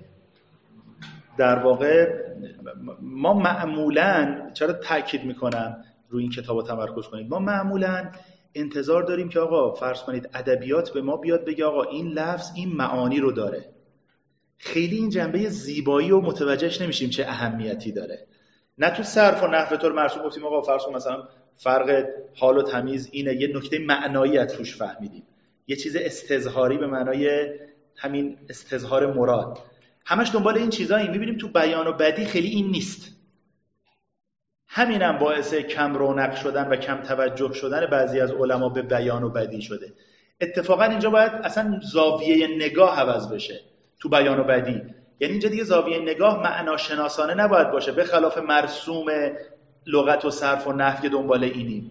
در واقع ما معمولاً، چرا تاکید میکنم رو این کتابا تمرکز کنید، ما معمولاً انتظار داریم که آقا فرض کنید ادبیات به ما بیاد بگه آقا این لفظ این معانی رو داره. خیلی این جنبه زیبایی و متوجهش نمیشیم چه اهمیتی داره. نه تو صرف و نحو طور مرسوم گفتیم آقا فرض کن مثلا فرق حال و تمیز اینه، یه نکته معنایی از توش فهمیدیم، یه چیز استظهاری به معنای همین استظهار مراد. همش دنبال این چیزایی. میبینیم تو بیان و بدیع خیلی این نیست. همینم باعث کم رونق شدن و کم توجه شدن بعضی از علما به بیان و بدیع شده. اتفاقا اینجا باید اصلا زاویه نگاه عوض بشه تو بیان و بدیع. یعنی اینجا دیگه زاویه نگاه معناشناسانه نباید باشه، به خلاف مرسوم لغت و صرف و نحو که دنبال اینیم.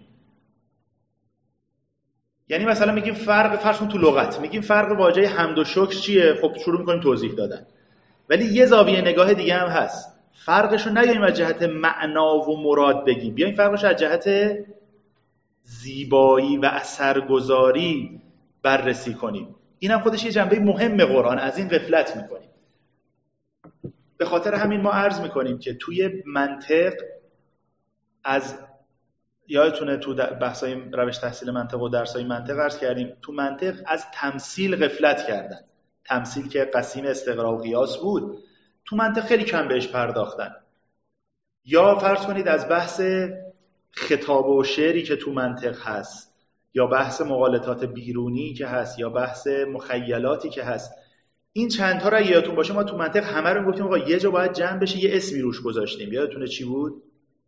یعنی مثلا میگیم فرض کن تو لغت میگیم فرق واژه حمد و شکر چیه، خب شروع میکنیم توضیح دادن. ولی یه زاویه نگاه دیگه هم هست، فرقش رو نیاییم از جهت معنا و مراد بگیم، بیایم فرقش رو از جهت زیبایی و اثرگذاری بررسی کنیم. اینم خودش یه جنبه مهم قرآن، از این غفلت میکنیم. به خاطر همین ما عرض میکنیم که توی منطق از یادتونه تو بحثای روش تحصیل منطق و درسای منطق عرض کردیم، تو منطق از تمثیل غفلت کردن. تمثیل که قسیم استقراء و قیاس بود، تو منطق خیلی کم بهش پرداختن. یا فرض کنید از بحث خطاب و شعری که تو منطق هست، یا بحث مغالطات بیرونی که هست، یا بحث مخیلاتی که هست، این چند تا را یادتون باشه ما تو منطق همه رو گفتیم آقا یه جا باید جمع بشه، یه اسمی روش گذاشتیم. یادتونه چی بود؟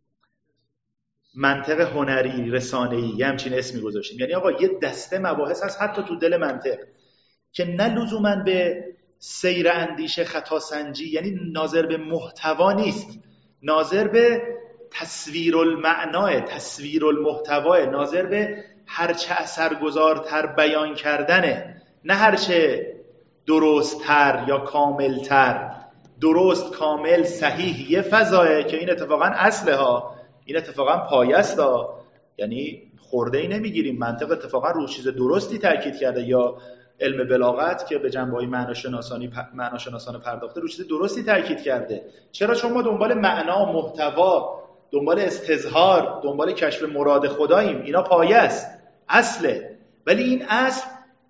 منطق هنری رسانه‌ای، یه همچین اسمی گذاشتیم. یعنی آقا یه دسته مباحث هست حتی تو دل منطق که نه لزوماً به سیر اندیشه خطاسنجی، یعنی ناظر به محتوا نیست، ناظر به تصویر المعناه، تصویر المحتواه، ناظر به هرچه اثرگذارتر بیان کردنه، نه هرچه درست‌تر یا کاملتر. درست، کامل، صحیح یه فضایه که این اتفاقا اصله ها، این اتفاقا پایه است ها، یعنی خورده ای نمیگیریم. منطق اتفاقا رو چیز درستی تاکید کرده، یا علم بلاغت که به جنبه‌های معناشناسانه پرداخته رو چیز درستی تاکید کرده. چرا؟ چون ما دنبال معنا، محتوا، دنبال استظهار، دنبال کشف مراد خداییم. اینا پایه است، اصله. ولی این اصل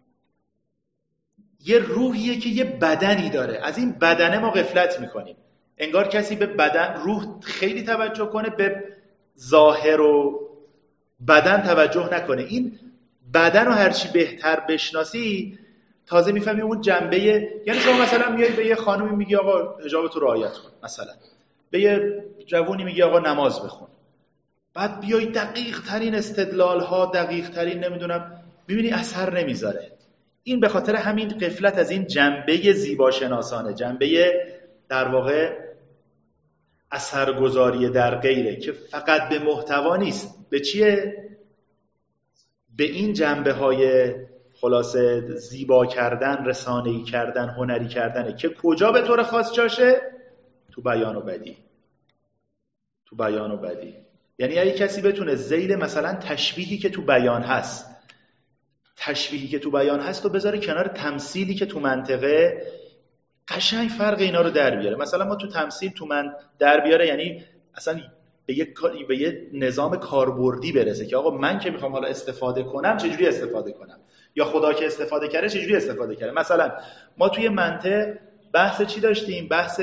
یه روحیه که یه بدنی داره. از این بدنه ما غفلت میکنیم. انگار کسی به بدن، روح خیلی توجه کنه، به ظاهر و بدن توجه نکنه. این بدن رو هرچی بهتر بشناسی تازه میفهمی اون جنبه. یعنی شما مثلا میای به یه خانومی میگی آقا حجابتو رعایت کن، مثلا به یه جوونی میگی آقا نماز بخون، بعد بیای دقیق ترین استدلال ها، دقیق ترین نمیدونم، میبینی اثر نمیذاره. این به خاطر همین غفلت از این جنبه زیباشناسانه، جنبه در واقع اثرگذاری در غیره که فقط به محتوا نیست. به چیه؟ به این جنبه های خلاصه زیبا کردن، رسانه‌ای کردن، هنری کردنه که کجا به طور خاص جاشه؟ تو بیان و بدیع. تو بیان و بدیع. یعنی اگه کسی بتونه ذیل مثلا تشبیهی که تو بیان هست، تشبیهی که تو بیان هست و بذاره کنار تمثیلی که تو منطقه، قشنگ فرق اینا رو در بیاره. مثلا ما تو تمثیل تو من در بیاره، یعنی اصلا به یه نظام کاربردی برسه که آقا من که میخوام حالا استفاده کنم چجوری استفاده کنم، یا خدا که استفاده کرده چجوری استفاده کرده. مثلا ما توی منطق بحث چی داشتیم؟ بحث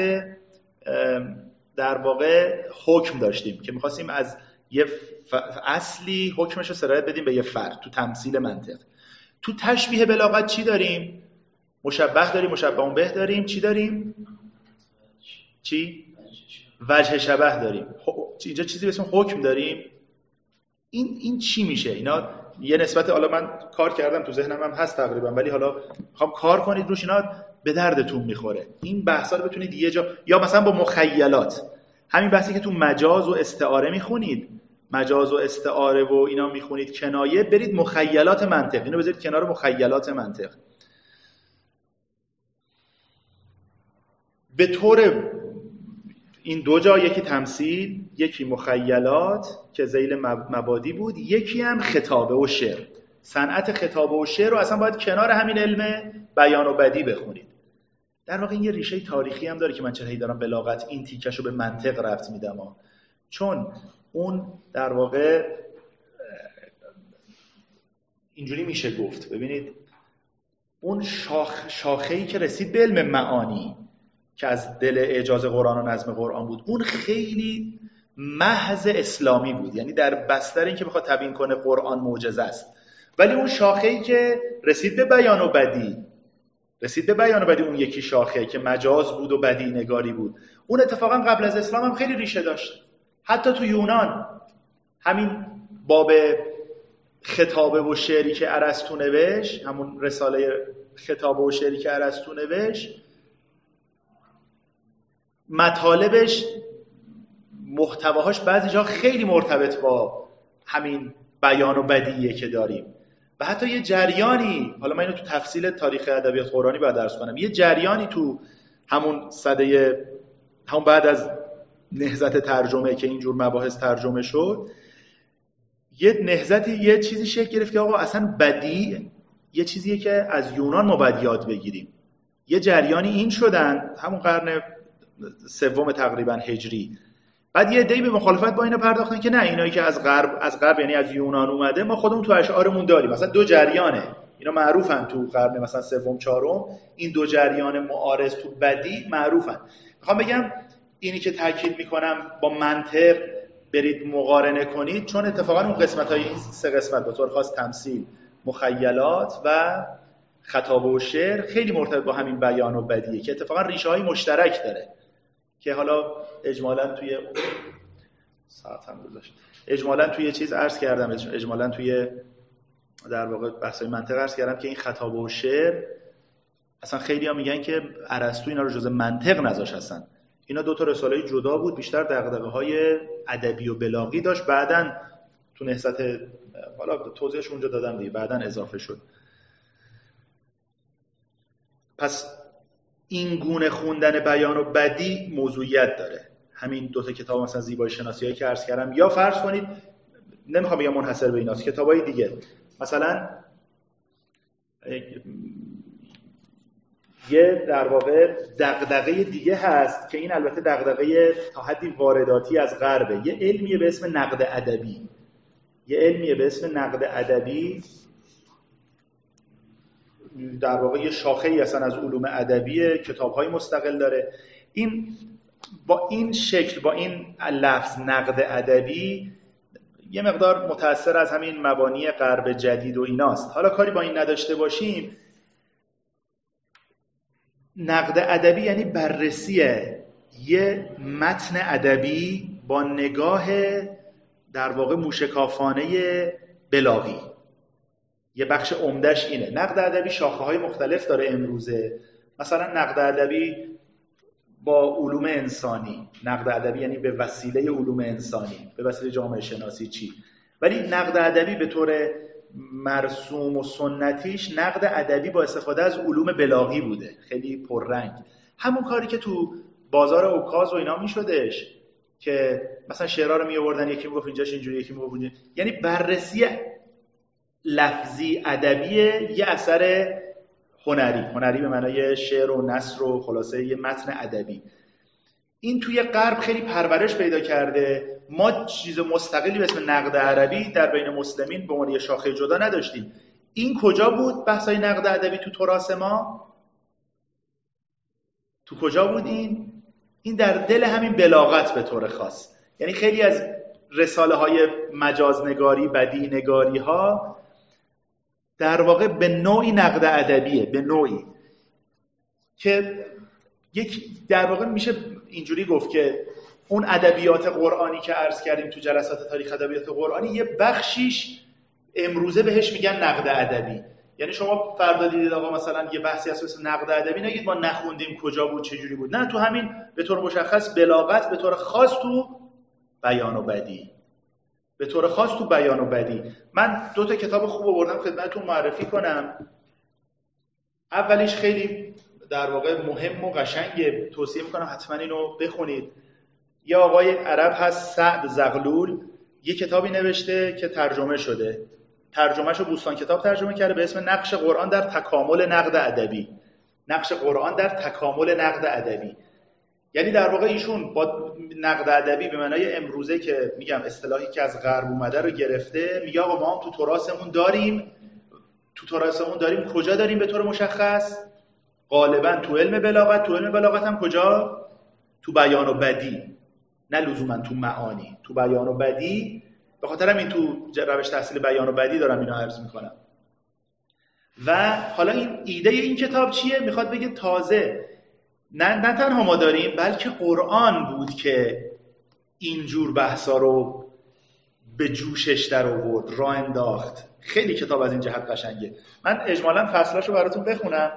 در واقع حکم داشتیم که میخواستیم از یه اصلی حکمش رو سرایت بدیم به یه فرد تو تمثیل منطق. تو تشبیه بلاغت چی داریم؟ مشبه داریم، مشبه به داریم، چی داریم؟ چی؟ وجه شبه داریم. اینجا چیزی به اسم حکم داریم. این چی میشه؟ اینا یه نسبت، حالا من کار کردم تو ذهنم هم هست تقریبا، ولی حالا میخوام کار کنید روش، اینا به دردتون میخوره. این بحثا رو بتونید یه جا، یا مثلا با مخیلات، همین بحثی که تو مجاز و استعاره میخونید، مجاز و استعاره و اینا میخونید کنایه، برید مخیلات منطق، اینو بذارید کنار مخیلات منطق. به طور این دو جا، یکی تمثیل، یکی مخیلات که ذیل مبادی بود، یکی هم خطابه و شعر. صنعت خطابه و شعر رو اصلا باید کنار همین علم بیان و بدیع بخونید. در واقع این یه ریشه تاریخی هم داره که من چرا هی دارم بلاغت این تیکشو به منطق ربط میدم چون اون در واقع اینجوری میشه گفت. ببینید اون شاخه‌ای که رسید به علم معانی که از دل اعجاز قرآن و نظم قرآن بود، اون خیلی محض اسلامی بود، یعنی در بستر این که بخواد تبیین کنه قرآن معجزه است. ولی اون شاخه‌ای که رسید به بیان و بدیع، اون یکی شاخه که مجاز بود و بدیع نگاری بود، اون اتفاقا قبل از اسلام هم خیلی ریشه داشت. حتی تو یونان همین باب خطابه و شعری که ارسطو نوشت، همون رساله خطابه و شعری که ارسطو نوشت، مطالبش، محتواهاش بعضی جا خیلی مرتبط با همین بیان و بدیعیه که داریم. و حتی یه جریانی، حالا من اینو تو تفصیل تاریخ ادبیات قرآنی باید درس کنم، یه جریانی تو همون همون بعد از نهضت ترجمه که اینجور مباحث ترجمه شد، یه چیزی شکل گرفت که آقا اصلا بدیع یه چیزیه که از یونان ما باید یاد بگیریم. یه جریانی این شدن همون قرن سوم تقریبا هجری. بعد یه عده‌ای به مخالفت با اینا پرداختن که نه، اینایی که از غرب یعنی از یونان اومده، ما خودمون تو اشعارمون داریم. مثلا دو جریانه اینا معروفن تو قرن مثلا سوم چهارم، این دو جریان معارض تو بدیع معروفن. میخوام بگم اینی که تاکید میکنم با منطق برید مقارنه کنید، چون اتفاقا اون قسمت‌های این سه قسمت به طور خاص تمثیل، مخیلات و خطابه و شعر خیلی مرتبط با همین بیان و بدیعه که اتفاقا ریشه‌های مشترک داره که حالا اجمالاً توی ساعتم گذاشت، اجمالاً توی چیز عرض کردم، اجمالاً توی در واقع بحث‌های منطق عرض کردم که این خطابه و شعر اصلا خیلی‌ها میگن که ارسطو اینا رو جزء منطق نذاشت. هستن اینا دو تا رساله جدا بود، بیشتر دغدغه‌های ادبی و بلاغی داشت. بعداً تو نهضت، حالا توضیحش اونجا دادم دیگه، بعداً اضافه شد. پس این گونه خوندن بیان و بدیع موضوعیت داره. همین دو تا کتاب مثلا زیبایی شناسیایی که عرض کردم، یا فرض کنید نمیخوام بگم منحصر به ایناست، کتابای دیگه مثلا یه در واقع دغدغه دیگه هست که این البته دغدغه تا حدی وارداتی از غربه، یه علمیه به اسم نقد ادبی. در واقع یه شاخه‌ای اصلا از علوم ادبیه، کتاب‌های مستقل داره. این با این شکل، با این لفظ نقد ادبی، یه مقدار متأثر از همین مبانی غرب جدید و ایناست. حالا کاری با این نداشته باشیم، نقد ادبی یعنی بررسی یه متن ادبی با نگاه در واقع موشکافانه بلاغی. یه بخش عمده‌اش اینه. نقد ادبی شاخه‌های مختلف داره امروزه. مثلا نقد ادبی با علوم انسانی، نقد ادبی یعنی به وسیله علوم انسانی، به وسیله جامعه شناسی چی. ولی نقد ادبی به طور مرسوم و سنتیش نقد ادبی با استفاده از علوم بلاغی بوده، خیلی پررنگ. همون کاری که تو بازار اوکاز و اینا میشدش که مثلا شعرها رو میآوردن، یکی میگفت اینجاش اینجوری، یکی میگفت اونجوری، یعنی بررسی لفظی ادبی یه اثر هنری به معنای شعر و نثر و خلاصه یه متن ادبی. این توی غرب خیلی پرورش پیدا کرده. ما چیز مستقلی به اسم نقد عربی در بین مسلمین به عنوان یه شاخه جدا نداشتیم. این کجا بود بحثای نقد ادبی تو تراث ما؟ تو کجا بود این در دل همین بلاغت به طور خاص. یعنی خیلی از رساله های مجازنگاری، بدیع نگاری ها در واقع به نوعی نقد ادبیه، به نوعی که در واقع میشه اینجوری گفت که اون ادبیات قرآنی که عرض کردیم تو جلسات تاریخ ادبیات قرآنی، یه بخشیش امروزه بهش میگن نقد ادبی. یعنی شما فردا دیدید آقا مثلا یه بحثی هست مثل نقد ادبی، نگید ما نخوندیم کجا بود چه جوری بود، نه، تو همین به طور مشخص بلاغت، به طور خاص تو بیان و بدیع، به طور خاص تو بیان و بدیع. من دو تا کتاب خوب آوردم خدمتتون معرفی کنم. اولیش خیلی در واقع مهم و قشنگه، توصیه میکنم حتما اینو بخونید. یه آقای عرب هست سعد زغلول، یه کتابی نوشته که ترجمه شده، ترجمهشو بوستان کتاب ترجمه کرده به اسم نقش قرآن در تکامل نقد ادبی. نقش قرآن در تکامل نقد ادبی، یعنی در واقع ایشون با نقد ادبی به معنای امروزه که میگم اصطلاحی که از غرب اومده رو گرفته، میگه آقا ما هم تو تراثمون داریم. کجا داریم به طور مشخص؟ غالبا تو علم بلاغت هم کجا؟ تو بیان و بدیع، نه لزوما تو معانی، تو بیان و بدیع. به خاطر همین تو روش تحصیل بیان و بدیع دارم اینو عرض میکنم. و حالا این ایده این کتاب چیه؟ میخواد بگه تازه نه تنها ما داریم، بلکه قرآن بود که اینجور بحثا رو به جوشش در آورد، راه انداخت. خیلی کتاب از این جهت قشنگه. من اجمالاً فصلاشو براتون بخونم.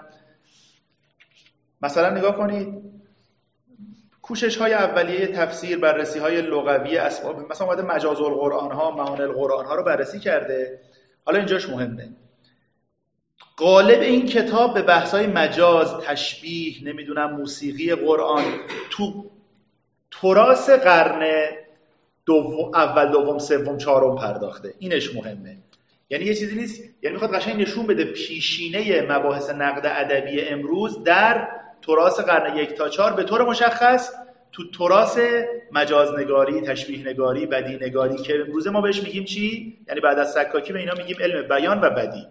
مثلا نگاه کنید، کوشش‌های اولیه تفسیر، بررسی‌های لغوی اسباب، مثلا اومده مجاز القرآن ها، معانی القرآن ها رو بررسی کرده. حالا اینجاش مهمه، غالب این کتاب به بحث‌های مجاز، تشبیه، نمیدونم موسیقی قرآن تو تراث قرن اول، دوم، سوم، چهارم پرداخته. اینش مهمه. یعنی یه چیزی نیست، یعنی میخواد قشنگ نشون بده پیشینه مباحث نقد ادبی امروز در تراث قرن 1 تا 4 به طور مشخص تو تراث مجازنگاری، تشبیه نگاری، بدیع نگاری که امروز ما بهش میگیم چی؟ یعنی بعد از سکاکی به اینا میگیم علم بیان و بدیع.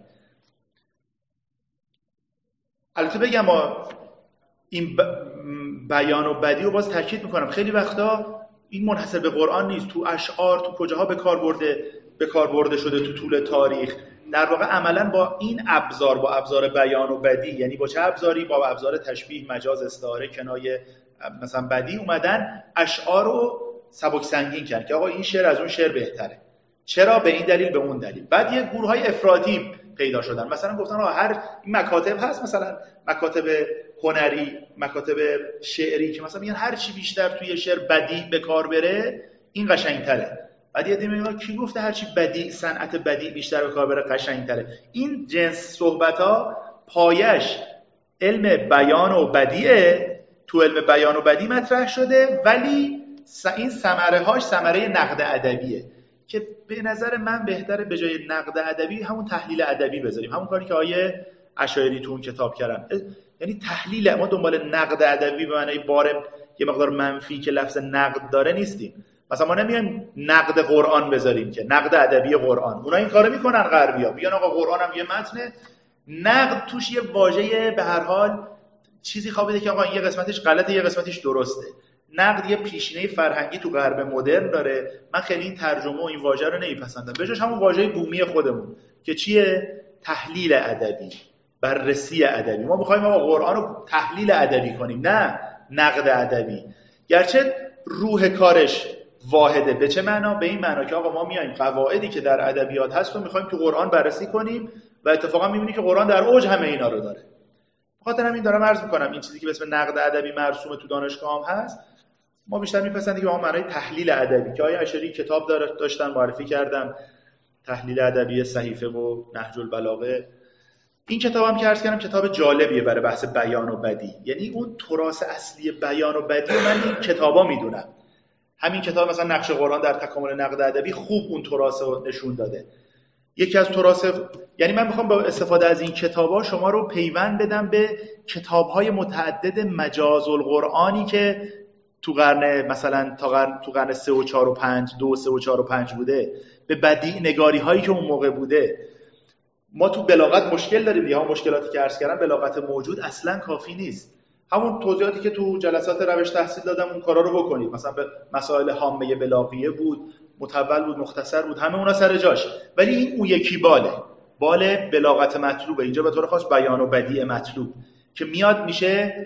البته بگم ما این بیان و بدیع رو باز تاکید میکنم، خیلی وقتا این منحصر به قرآن نیست، تو اشعار، تو کجاها به کار برده شده تو طول تاریخ. در واقع عملاً با این ابزار، با ابزار بیان و بدیع، یعنی با چه ابزاری؟ با ابزار تشبیه، مجاز، استعاره، کنایه، مثلا بدیع، اومدن اشعار رو سبک سنگین کردن که آقا این شعر از اون شعر بهتره. چرا؟ به این دلیل، به اون دلیل. بعد یه گروه‌های افراطی پیدا شدن، مثلا گفتن آقا هر این مکاتب هست، مثلا مکاتب هنری، مکاتب شعری، که مثلا میگن هر چی بیشتر توی شعر بدیع به کار بره این قشنگ‌تره. بعد یه دیگه کی گفته هر چی بدیع، صنعت بدیع بیشتر به کار بره قشنگ‌تره؟ این جنس صحبت‌ها پایش علم بیان و بدیعه، تو علم بیان و بدیع مطرح شده، ولی این ثمره‌هاش ثمره نقد ادبیه که به نظر من بهتره به جای نقد ادبی همون تحلیل ادبی بذاریم، همون کاری که آیه اشایری تو اون کتاب کردن. یعنی تحلیل، ما دنبال نقد ادبی به معنای بار یه مقدار منفی که لفظ نقد داره نیستیم. مثلا ما نمیایم نقد قرآن بذاریم که نقد ادبی قرآن، اونا این کارو میکنن غربی‌ها، میگن آقا قرآن هم یه متن، نقد توش یه واژه به هر حال چیزی خوابیده که آقا این یه قسمتش غلطه یه قسمتش درسته. نقد یه پیشینه فرهنگی تو غرب مدرن داره، من خیلی این ترجمه و این واژه رو نمیپسندم، بجاش همون واژه بومی خودمون که چیه؟ تحلیل ادبی، بررسی ادبی. ما می‌خوایم آقا قرآن رو تحلیل ادبی کنیم، نه نقد ادبی. گرچه روح کارش واحده. به چه معنا؟ به این معنا که آقا ما میایم قواعدی که در ادبیات هست رو می‌خوایم تو قرآن بررسی کنیم و اتفاقا می‌بینی که قرآن در اوج همه اینا رو داره. بخاطر همین دارم عرض می‌کنم این چیزی که به اسم نقد ادبی مرسوم تو دانشگاه هم هست، ما بیشتر می‌پسندیم که اون معنای تحلیل ادبی که آیه اشاری کتاب داشتن معرفی کردم، تحلیل ادبی صحیفه و نهج البلاغه. این کتابم که عرض کردم کتاب جالبیه برای بحث بیان و بدیع، یعنی اون تراث اصلی بیان و بدیع من این کتابا میدونم. همین کتاب مثلا نقش قرآن در تکامل نقد ادبی خوب اون تراث رو نشون داده. یکی از تراث، یعنی من میخوام با استفاده از این کتابا شما رو پیوند بدم به کتاب‌های متعدد مجاز القرآنی که تو قرن مثلا تو قرن 3 و 4 و 5 2 3 و 4 و 5 بوده، به بدیع نگاری هایی که اون موقع بوده. ما تو بلاغت مشکل داریم دیگه، هم مشکلاتی که عرض کردم بلاغت موجود اصلا کافی نیست. همون توضیحاتی که تو جلسات روش تحصیل دادم اون کارا رو بکنید، مثلا به مسائل هامه بلاغیه بود، مطول بود، مختصر بود، همه اونا سر جاش، ولی این اون یکی بال بلاغت مطلوبه. اینجا به طور خاص بیان و بدیع مطلوب که میاد میشه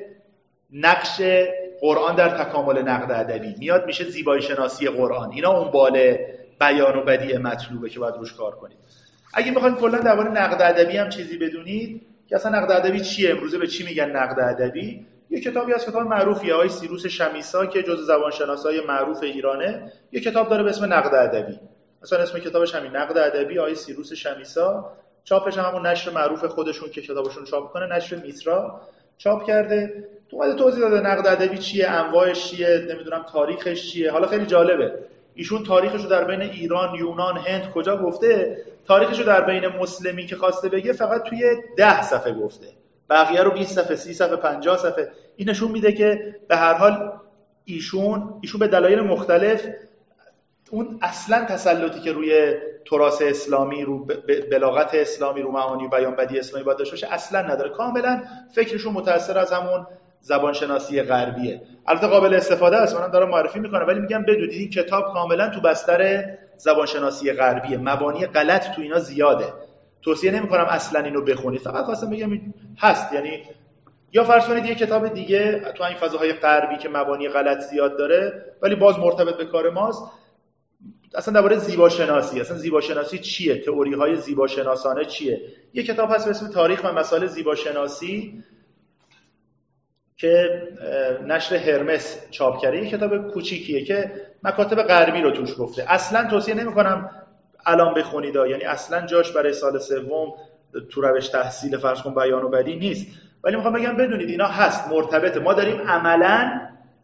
نقش قرآن در تکامل نقد ادبی، میاد میشه زیبایی شناسی قرآن. اینا اون بال بیان و بدیع مطلوبه که باید روش کار کنید. اگه میخواید کلا درباره نقد ادبی هم چیزی بدونید که اصلا نقد ادبی چیه، امروزه به چی میگن نقد ادبی، یه کتابی از کتاب معروفیه آقای سیروس شمیسا که جزو زبانشناسای معروف ایرانه، یه کتاب داره به اسم نقد ادبی. مثلا اسم کتابش همین نقد ادبی آقای سیروس شمیسا، چاپش همون نشر معروف خودشون که کتابشون چاپ کنه، نشر میترا چاپ کرده. تو اومده توضیح داده نقد ادبی چیه، انواعش چیه، نمیدونم تاریخش چیه. حالا خیلی جالبه، ایشون تاریخشو در بین ایران، یونان، هند کجا گفته، تاریخشو در بین مسلمی که خواسته بگه فقط توی 10 صفحه گفته، بقیه رو 20 صفحه، 30 صفحه، 50 صفحه. این نشون میده که به هر حال ایشون به دلایل مختلف اون اصلا تسلطی که روی تراث اسلامی، رو بلاغت اسلامی، رو معانی و بیان بدیع اسلامی باید داشته باشه اصلا نداره. کاملا فکرشون متأثر از همون زبانشناسی غربیه. البته قابل استفاده است، منم دارم معرفی میکنم، ولی میگم بدونید این کتاب کاملا تو بستر زبانشناسی غربیه، مبانی غلط تو اینا زیاده. توصیه نمیکنم اصلا اینو بخونید، فقط خواستم بگم هست. یعنی یا فرض کنید یه کتاب دیگه تو این فضاهای غربی که مبانی غلط زیاد داره ولی باز مرتبط به کار ماست، اصلا درباره زیباشناسی، اصلا زیباشناسی چیه، تئوری‌های زیباشناسانه چیه. یه کتاب هست به اسم تاریخ و مسائل زیباشناسی که نشر هرمس چاپ کرده، یه کتاب کوچیکیه که مکاتب غربی رو توش گفته. اصلا توصیه نمی‌کنم الان بخونید، یعنی اصلا جاش برای سال سوم تو روش تحصیل فرض کن بیان و بدیع نیست، ولی میخوام بگم بدونید اینا هست، مرتبطه. ما داریم عملاً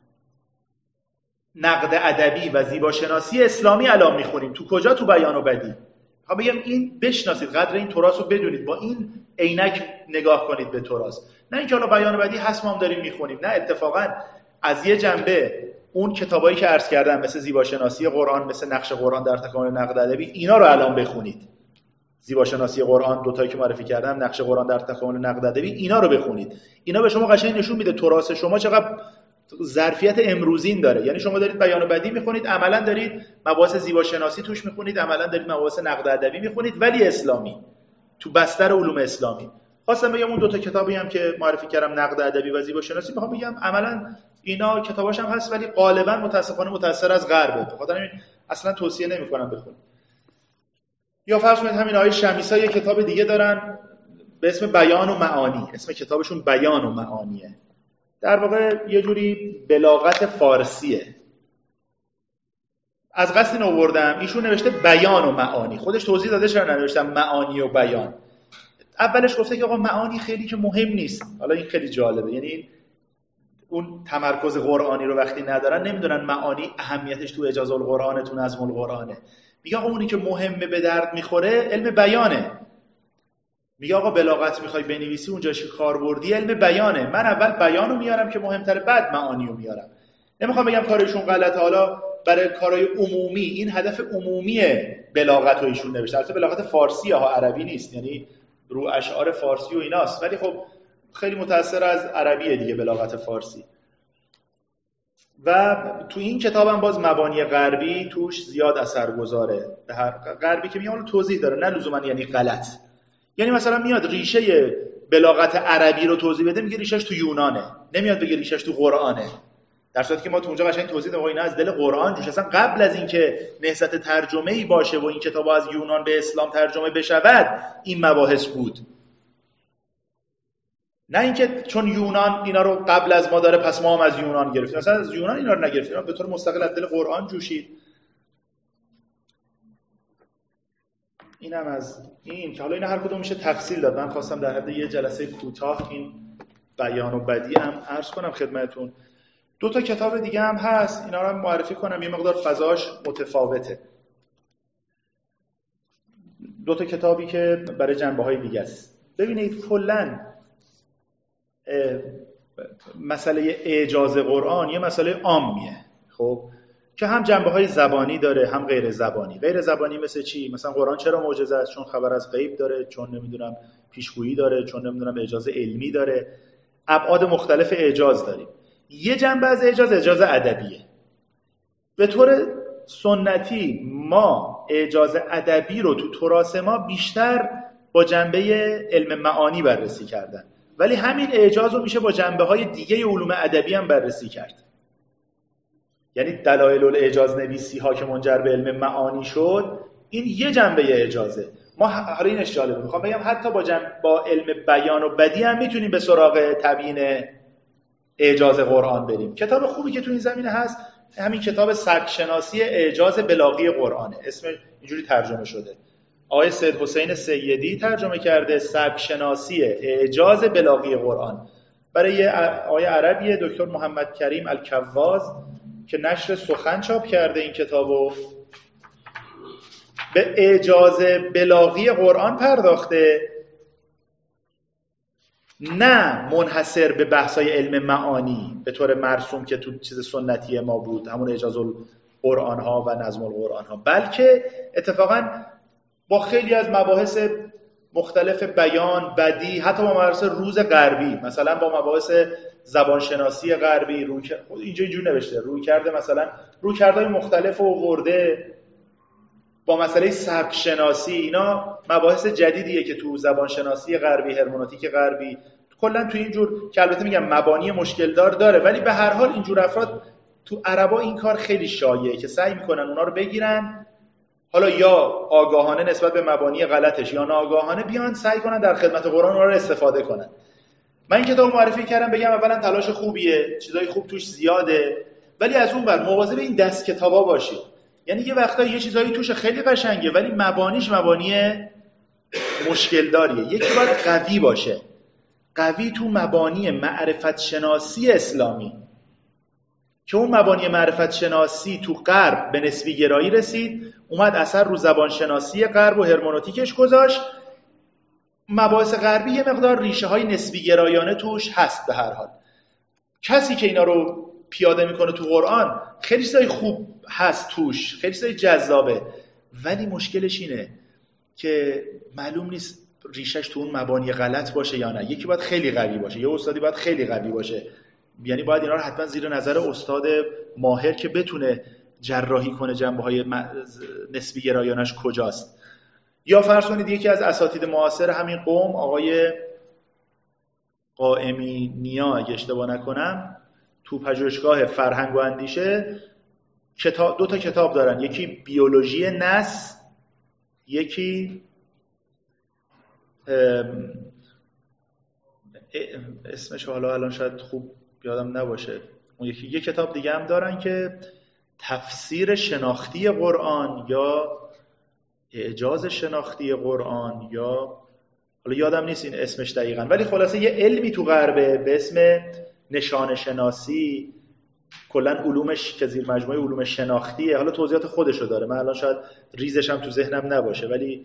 نقد ادبی و زیباشناسی اسلامی الان میخونیم. تو کجا؟ تو بیان و بدیع. میخوام بگم این بشناسید، قدر این تراث رو بدونید، با این عینک نگاه کنید به تراث، نه اینکه حالا بیان و بدیع هست ما هم داریم میخونیم. نه، اتفاقاً از یه جنبه اون کتابایی که عرض کردم مثل زیباشناسی قرآن، مثل نقش قرآن در تکامل نقد ادبی، اینا رو الان بخونید. زیباشناسی قرآن دوتایی که معرفی کردم، نقش قرآن در تکامل نقد ادبی، اینا رو بخونید. اینا به شما قشنگ نشون میده تراث شما چقدر ظرفیت امروزین داره. یعنی شما دارید بیان و بدیع میخونید، عملاً دارید مباحث زیباشناسی توش میخونید، عملاً دارید مباحث نقد ادبی میخونید، ولی اسلامی، تو بستر علوم اسلامی. خواستم بگم اون دو تا کتابی هم که معرفی کردم، نقد ادبی و زیباشناسی، میخوام بگم عملاً اینا کتاباش هم هست، ولی غالباً متأسفانه متأثر از غربه. بخاطر همین اصلا توصیه نمیکنم بخونید. یا فرض کنید همین آقای شمیسا یه کتاب دیگه دارن به اسم بیان و معانی، اسم کتابشون بیان و معانیه. در واقع یه جوری بلاغت فارسیه. از قصد این آوردم، ایشون نوشته بیان و معانی، خودش توضیح داده چرا ننوشتم معانی و بیان. اولش گفته که آقا معانی خیلی که مهم نیست. حالا این خیلی جالبه، یعنی اون تمرکز قرآنی رو وقتی ندارن نمیدونن معانی اهمیتش تو اعجاز القرآن، تو نظم القرآنه. میگه آقا اونی که مهمه به درد میخوره علم بیانه. میگه آقا بلاغت میخوای بنویسی اونجاش کاربردی علم بیانه. من اول بیانو میارم که مهمتره، بعد معانیو میارم. نمیخوام بگم کارشون غلطه، حالا برای کارهای عمومی این هدف عمومی بلاغت رو ایشون نوشته. البته بلاغت فارسی ها، عربی نیست، یعنی رو اشعار فارسی و ایناست، ولی خب خیلی متأثر از عربیه دیگه بلاغت فارسی. و تو این کتابم باز مبانی غربی توش زیاد اثرگذاره. به هر غربی که میگم توضیح داره، نه لزوما یعنی غلط. یعنی مثلا میاد ریشه بلاغت عربی رو توضیح بده، میگه ریشش تو یونانه، نمیاد بگه ریشش تو قرآنه. در صورتی که ما تو اونجا قشنگ توضیح دادیم اینا از دل قرآن جوش، اصلا قبل از اینکه نهضت ترجمه‌ای باشه و این کتابا از یونان به اسلام ترجمه بشود این مباحث بود. نه اینکه چون یونان اینا رو قبل از ما داره پس ما هم از یونان گرفتیم. اصلا از یونان اینا رو نگرفتیم، اینا به طور مستقل از دل قرآن جوشید. اینم از این که حالا این هر کدوم میشه تفصیل داد. من خواستم در حد یه جلسه کوتاه این بیان و بدیع هم عرض کنم خدمتتون. 2 تا کتاب دیگه هم هست، اینا رو هم معرفی کنم، یه مقدار فضاش متفاوته. 2 تا کتابی که برای جنبه‌های دیگه است. ببینید کلاً مسئله اعجاز قرآن یه مسئله عامیه، خب، که هم جنبه‌های زبانی داره هم غیر زبانی. غیر زبانی مثل چی؟ مثلا قرآن چرا معجزه است؟ چون خبر از غیب داره، چون نمیدونم پیشگویی داره، چون نمیدونم اعجاز علمی داره. ابعاد مختلف اعجاز داریم. یه جنبه از اعجاز ادبیه. به طور سنتی ما اعجاز ادبی رو تو تراث ما بیشتر با جنبه علم معانی بررسی کردن، ولی همین اعجاز رو میشه با جنبه‌های دیگه علوم ادبی هم بررسی کرد. یعنی دلایل الاعجاز نویسی‌ها که منجر به علم معانی شد، این یه جنبه اعجازه. ما حالا اینش جالبه، میخوام بگم حتی با علم بیان و بدیع هم میتونیم به سراغ تبیین اعجاز قرآن بریم. کتاب خوبی که تو این زمینه هست همین کتاب سبک‌شناسی اعجاز بلاغی قرآنه، اسم اینجوری ترجمه شده. آقای سید حسین سیدی ترجمه کرده، سبک‌شناسی اعجاز بلاغی قرآن. برای آقای عربی دکتر محمد کریم الکواز که نشر سخن چاپ کرده این کتابو، به اعجاز بلاغی قرآن پرداخته، نه منحصر به بحث‌های علم معانی به طور مرسوم که تو چیز سنتی ما بود، همون اعجاز القرآن ها و نظم القرآن ها، بلکه اتفاقاً با خیلی از مباحث مختلف بیان، بدیع، حتی با مباحث روز غربی، مثلا با مباحث زبانشناسی غربی اینجا اینجور نوشته، روی کرده مثلا روی کردهای مختلف آورده، با مسئله سبک شناسی. اینا مباحث جدیدیه که تو زبانشناسی غربی، هرمنوتیک غربی، کلا تو اینجور که البته میگم مبانی مشکل داره، ولی به هر حال اینجور افراد تو عربا این کار خیلی شایعه که سعی میکنن اونا رو بگیرن، حالا یا آگاهانه نسبت به مبانی غلطش یا ناآگاهانه بیان سعی کنن در خدمت قرآن اونا رو استفاده کنن. من این کتاب معرفی کردم بگم اولا تلاش خوبیه، چیزای خوب توش زیاده، ولی از اون بر مواظب این دست کتابا باشید. یعنی یه وقتا یه چیزایی توش خیلی قشنگه ولی مبانیش مبانی مشکل داریه. یکی باید قوی باشه، قوی تو مبانی معرفت شناسی اسلامی، که اون مبانی معرفت شناسی تو غرب به نسبی گرایی رسید، اومد اثر رو زبان شناسی غرب و هرمنوتیکش گذاشت. مباحث غربی یه مقدار ریشه های نسبی گرایانه توش هست. به هر حال کسی که اینا رو پیاده میکنه تو قرآن خیلی چیزای خوب هست توش، خیلی چیزای جذابه، ولی مشکلش اینه که معلوم نیست ریشش تو اون مبانی غلط باشه یا نه. یکی باید خیلی قوی باشه، یه استادی باید خیلی قوی باشه، یعنی باید اینا رو حتما زیر نظر استاد ماهر که بتونه جراحی کنه جنبه‌های نسبی گرایانش کجاست. یا فرض کنید یکی از اساتید معاصر همین قوم آقای قائمی نیا اگه اشتباه نکنم تو پژوهشگاه فرهنگ و اندیشه 2 تا کتاب دارن، یکی بیولوژی نس، یکی اسمش حالا الان شاید خوب یادم نباشه، اون یکی یه کتاب دیگه هم دارن که تفسیر شناختی قرآن یا اعجاز شناختی قرآن، یا حالا یادم نیست این اسمش دقیقاً، ولی خلاصه یه علمی تو غربه به اسم نشان شناسی، کلا علومش که زیر مجموعه علوم شناختیه، حالا توضیحات خودشو داره، من الان شاید ریزش هم تو ذهنم نباشه، ولی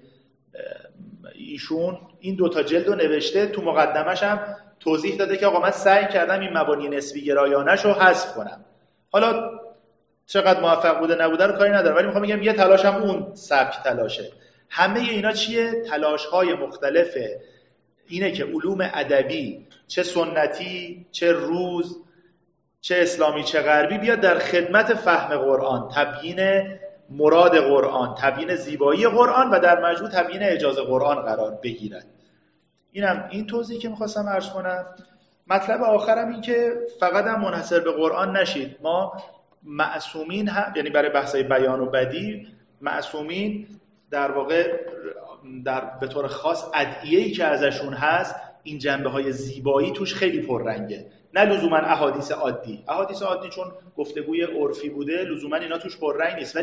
ایشون این دوتا جلدو نوشته، تو مقدمش هم توضیح داده که آقا من سعی کردم این مبانی نسبی گرایانه‌شو حذف کنم. حالا چقدر موفق بوده نبوده رو کاری ندارم، ولی میخوام بگم یه تلاشم اون سبک تلاشه. همه اینا چیه؟ تلاش‌های مختلفه. اینه که علوم ادبی، چه سنتی، چه روز، چه اسلامی، چه غربی، بیاد در خدمت فهم قرآن، تبیین مراد قرآن، تبیین زیبایی قرآن و در مجموع تبیین اعجاز قرآن قرار بگیرد. این توضیحی که میخواستم عرض کنم. مطلب آخرم این که فقط هم منحصر به قرآن نشید. ما معصومین هم، یعنی برای بحثای بیان و بدیع، معصومین در واقع به طور خاص ادعیه‌ای که ازشون هست، این جنبه‌های زیبایی توش خیلی پررنگه، نه لزوما احادیث عادی. احادیث عادی چون گفتگوی عرفی بوده لزوما اینا توش پررنگ نیست،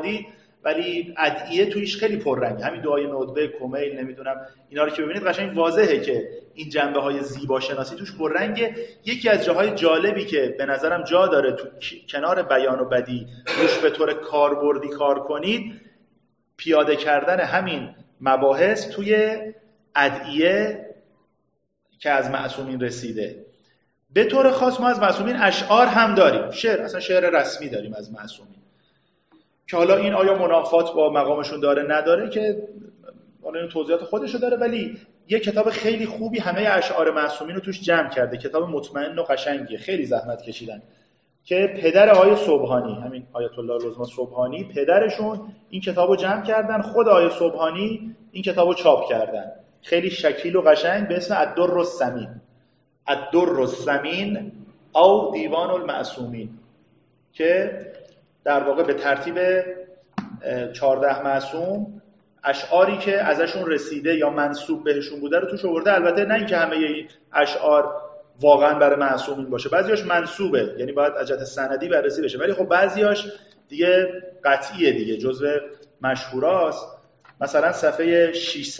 ولی ادعیه توش خیلی پررنگه. همین دعای ندبه، کمیل، نمیدونم اینا رو که ببینید قشنگ واضحه که این جنبه‌های زیبا شناسی توش پررنگه. یکی از جاهای جالبی که به نظرم جا داره تو کنار بیان و بدیع روش به طور کاربردی کار کنید، پیاده کردن همین مباحث توی ادعیه که از معصومین رسیده. به طور خاص ما از معصومین اشعار هم داریم، شعر، اصلا شعر رسمی داریم از معصومین، که حالا این آیا منافات با مقامشون داره نداره که حالا این توضیحات خودشو داره، ولی یه کتاب خیلی خوبی همه اشعار معصومین رو توش جمع کرده، کتاب مطمئن و قشنگیه، خیلی زحمت کشیدن، که پدر آیه سبحانی، همین آیت الله العظمی سبحانی، پدرشون این کتابو جمع کردن، خود آیه سبحانی این کتابو چاپ کردن، خیلی شکیل و قشنگ، به اسم الدر الثمین. الدر الثمین او دیوان المعصومین، که در واقع به ترتیب 14 معصوم اشعاری که ازشون رسیده یا منسوب بهشون بوده رو توش آورده. البته نه اینکه همه این اشعار واقعا برای معصومین باشه، بعضیاش منسوبه، یعنی باید از جهت سندی بررسی بشه، ولی خب بعضیاش دیگه قطعیه دیگه، جزو مشهوراست. مثلا صفحه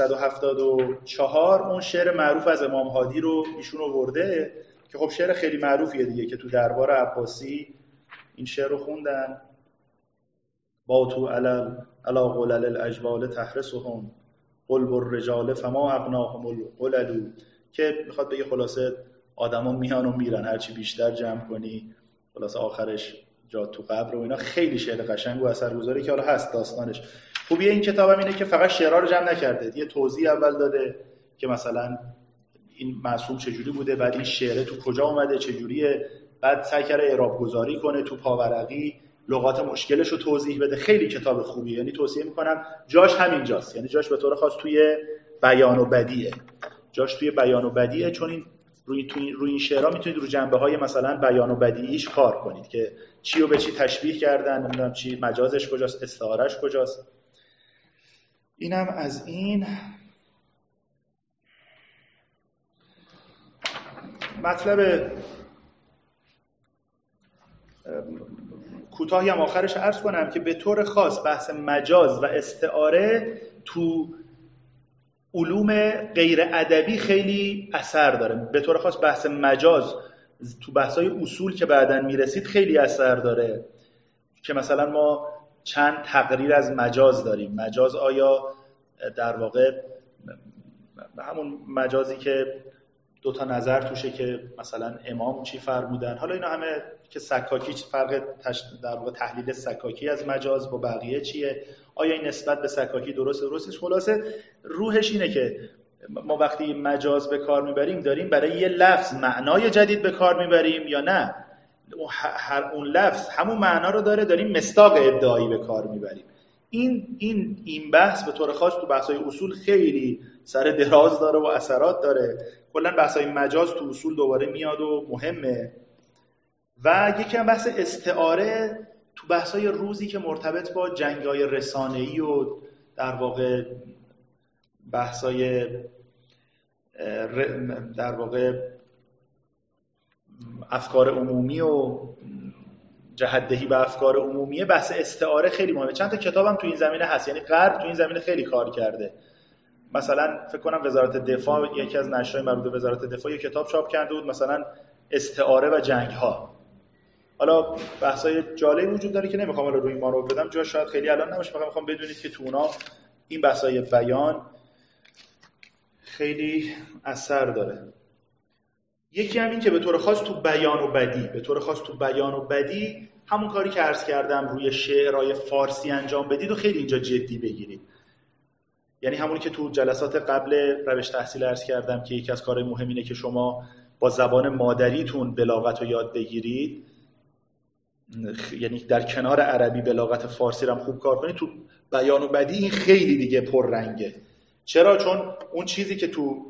674 اون شعر معروف از امام هادی رو ایشون آورده، که خب شعر خیلی معروفیه دیگه، که تو دربار عباسی این شعر رو خوندن: با تو علا قلل الاجوال تحرسهم قلب الرجال فما اغناهم القلل، که میخواد بگه خلاصه آدما میان و میرن، هرچی بیشتر جمع کنی خلاصه آخرش جا تو قبر و اینا. خیلی شعر قشنگ و اثرگذاری که حالا هست داستانش. خوبی این کتابم اینه که فقط شعرها رو جمع نکرده، یه توضیح اول داده که مثلا این معصوم چجوری بوده، بعد این شعر تو کجا اومده چجوریه، بعد سعی کرده اعراب گذاری کنه تو پاورقی، لغات مشکلش رو توضیح بده. خیلی کتاب خوبیه، یعنی توصیه میکنم. جاش همینجاست، یعنی جاش به طور خاص توی بیان و بدیعه، چون این روی این شعرها میتونید رو جنبه‌های مثلا بیان و بدیعیش کار کنید که چی رو به چی تشبیه کردن، نمیدونم چی مجازش کجاست، استعارش کجاست. اینم از این. مطلب کوتاهی هم آخرش عرض کنم که به طور خاص بحث مجاز و استعاره تو علوم غیر ادبی خیلی اثر داره. به طور خاص بحث مجاز تو بحث‌های اصول که بعداً میرسید خیلی اثر داره، که مثلا ما چند تقریر از مجاز داریم. مجاز آیا در واقع همون مجازی که دو تا نظر توشه که مثلا امام چی فرمودن، حالا اینا همه که سکاکی فرق در واقع تحلیل سکاکی از مجاز با بقیه چیه، آیا این نسبت به سکاکی درستش. خلاصه روحش اینه که ما وقتی مجاز به کار میبریم داریم برای یه لفظ معنای جدید به کار میبریم یا نه هر اون لفظ همون معنا رو داره، داریم مصداق ادعایی به کار میبریم. این بحث به طور خاص تو بحث‌های اصول خیلی سر دراز داره و اثرات داره. کلا بحث‌های مجاز تو اصول دوباره میاد و مهمه. و یکی هم بحث استعاره تو بحث‌های روزی که مرتبط با جنگ‌های رسانه‌ای و در واقع بحث‌های در واقع افکار عمومی و جهت‌دهی به افکار عمومیه، بحث استعاره خیلی مهمه. چند تا کتابم تو این زمینه هست، یعنی غرب تو این زمینه خیلی کار کرده. مثلا فکر کنم وزارت دفاع، یکی از نشرهای مربوط به وزارت دفاع یک کتاب چاپ کرده بود، مثلا استعاره و جنگ‌ها. حالا بحثای جالبی وجود داره که نمیخوام الان روی ما رو بدم، جا شاید خیلی الان نباشه، فقط میخوام بدونید که تو اونا این بحثای بیان خیلی اثر داره. یکی همین که به طور خاص تو بیان و بدی همون کاری که عرض کردم روی شعرهای فارسی انجام بدید و خیلی اینجا جدی بگیرید. یعنی همونی که تو جلسات قبل روش تحصیل عرض کردم که یکی از کارهای مهم اینه که شما با زبان مادریتون بلاغت رو یاد بگیرید، یعنی در کنار عربی بلاغت فارسی رو هم خوب کار کنید. تو بیان و بدی این خیلی دیگه پررنگه. چرا؟ چون اون چیزی که تو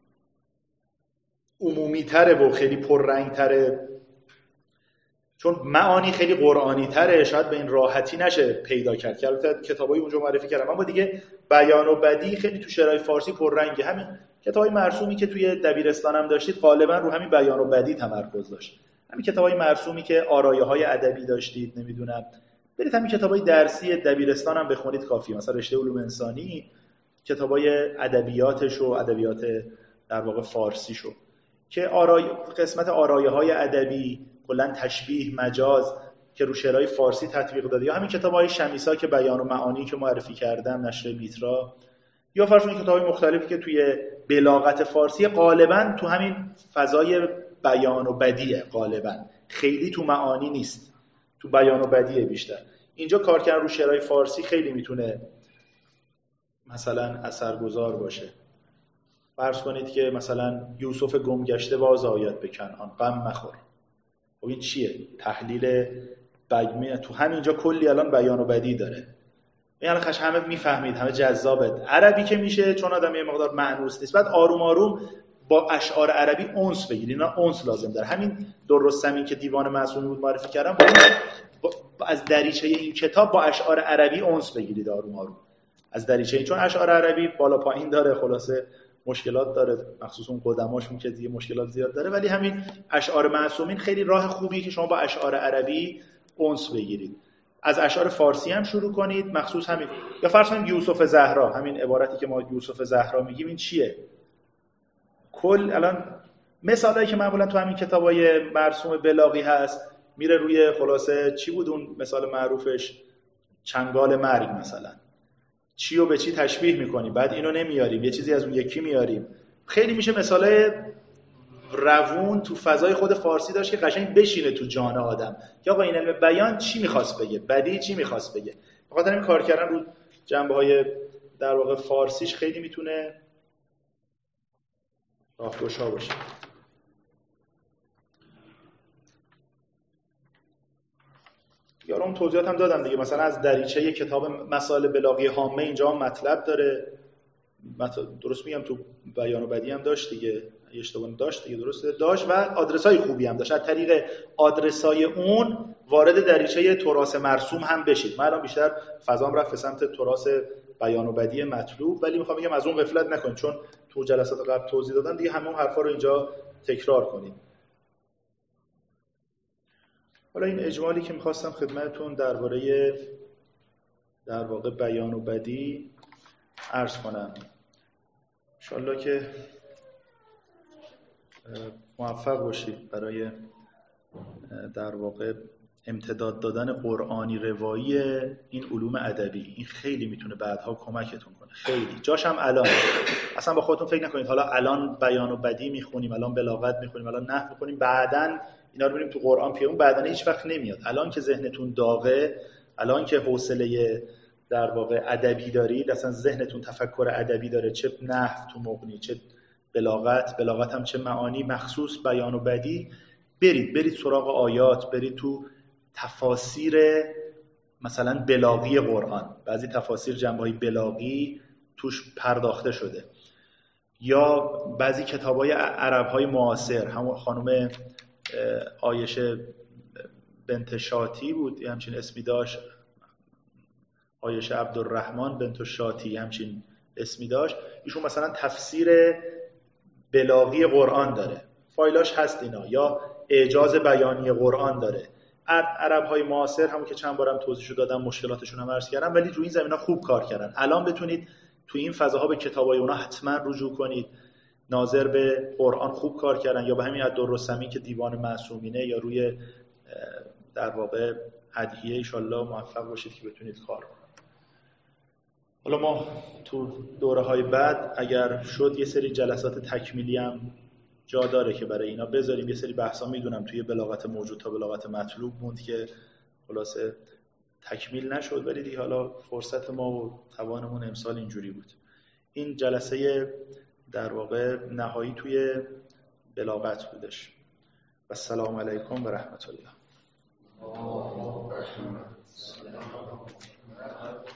عمومی تره و خیلی پررنگ تره، چون معانی خیلی قرآنی تره، شاید به این راحتی نشه پیدا کرد که البته کتابای اونجا معرفی کردم، اما دیگه بیان و بدی خیلی تو شعرهای فارسی پررنگه. همین کتابای مرسومی که توی دبیرستان هم داشتید غالبا رو همین بیان و بدی تمرکز داشت. همین کتابای مرسومی که آرایه‌های ادبی داشتید، نمیدونم، برید همین کتابای درسی دبیرستان هم بخونید کافیه. مثلا رشته علوم انسانی کتابای ادبیاتش و ادبیات در واقع فارسیشو که قسمت آرایه‌های ادبی، کلا تشبیه، مجاز که رو شعرهای فارسی تطبیق داده، یا همین کتاب‌های شمیسا که بیان و معانی که معرفی کردم نشر میترا، یا فرض کنید کتاب‌های مختلفی که توی بلاغت فارسی غالباً تو همین فضای بیان و بدیه، غالباً خیلی تو معانی نیست، تو بیان و بدیه بیشتر. اینجا کار کردن رو شعرهای فارسی خیلی میتونه مثلا اثرگذار باشه. فرض کنید که مثلا یوسف گمگشته باز آید به کنعان، غم مخور. خب این چیه؟ تحلیل تو همینجا کلی الان بیان و بدی داره. یعنی همه میفهمید، همه جذابه. عربی که میشه چون آدم یه مقدار مأنوس نیست، بعد آروم آروم با اشعار عربی انس بگیرید. اینا انس لازم داره. همین دررستمی که دیوان معصومی بود معرفی کردم، از دریچه این کتاب با اشعار عربی انس بگیرید آروم آروم. از دریچه، چون اشعار عربی بالا پایین داره، خلاصه مشکلات داره، مخصوصا قدماشون که دیگه مشکلات زیاد داره، ولی همین اشعار معصومین خیلی راه خوبیه که شما با اشعار عربی انس بگیرید. از اشعار فارسی هم شروع کنید، مخصوص همین، یا فرض کنید یوسف زهرا، همین عبارتی که ما یوسف زهرا میگیم این چیه؟ الان مثالایی که معمولا تو همین کتابای مرسوم بلاغی هست میره روی، خلاصه چی بود اون مثال معروفش؟ چنگال مرگ مثلا. چی رو به چی تشبیه میکنیم، بعد اینو نمیاریم، یه چیزی از اون یکی میاریم. خیلی میشه مثالای روون تو فضای خود فارسی داشت که قشنگ بشینه تو جان آدم که آقا این علم بیان چی میخواست بگه، بدی چی میخواست بگه. بخاطر این کار کردن رو جنبه‌های در واقع فارسیش خیلی میتونه راهگشا باشه. یارو اون توضیحات هم دادم دیگه، مثلا از دریچه کتاب مسائل بلاغی هامه اینجا هم مطلب داره. درست میگم تو بیان و بدی هم داشت دیگه، اشتباه داشت دیگه، درسته داشت، و آدرسای خوبی هم داشت. از طریق آدرسای اون وارد دریچه تراث مرسوم هم بشید. من الان بیشتر فضام رفت به سمت تراث بیان و بدی مطلوب، ولی میخوام بگم از اون غفلت نکنید، چون تو جلسات قبل توضیح دادم دیگه، همون حرفا رو اینجا تکرار کنید. حالا این اجمالی که میخواستم خدمتتون درباره در واقع بیان و بدی عرض کنم. انشالله که موفق باشید برای در واقع امتداد دادن قرآنی روایی این علوم ادبی. این خیلی میتونه بعدها کمکتون کنه، خیلی جاش هم الان. اصلا با خودتون فکر نکنید حالا الان بیان و بدی میخونیم، الان بلاغت میخونیم، الان نحو میخونیم، بعدن اینا رو می‌بینیم تو قرآن پیام، بعدن هیچ وقت نمیاد. الان که ذهنتون داغه، الان که حوصله در واقع ادبی دارید، اصلا ذهنتون تفکر ادبی داره، چه نحو تو مغنی، چه بلاغت هم چه معانی، مخصوص بیان و بدی، برید سراغ آیات، برید تو تفاسیر مثلا بلاغی قرآن. بعضی تفاسیر جنبه‌های بلاغی توش پرداخته شده، یا بعضی کتاب‌های عرب‌های معاصر، همون خانم عایشه بنت شاطی بود همچین اسمی داشت، عایشه عبدالرحمن بنت شاطی همچین اسمی داشت. ایشون مثلا تفسیر بلاغی قرآن داره، فایلاش هست اینا، یا اعجاز بیانی قرآن داره. عرب‌های معاصر همون که چند بارم توضیحشو دادم، مشکلاتشون هم عرض کردم، ولی روی این زمینا خوب کار کردن. الان بتونید تو این فضاها به کتابای اونا حتما رجوع کنید. ناظر به قرآن خوب کار کردن، یا به همین الدرالسمی که دیوان معصومینه، یا روی در واقع ادعیه ان شاءالله موفق باشید که بتونید کار کنید. حالا ما تو دوره‌های بعد اگر شد یه سری جلسات تکمیلی هم جا داره که برای اینا بذاریم. یه سری بحثا میدونم توی بلاغت موجود تا بلاغت مطلوب موند که خلاصه تکمیل نشد، ولی دیگه حالا فرصت ما و توانمون امسال اینجوری بود. این جلسه در واقع نهایی توی بلاغت بودش. و السلام علیکم و رحمت الله.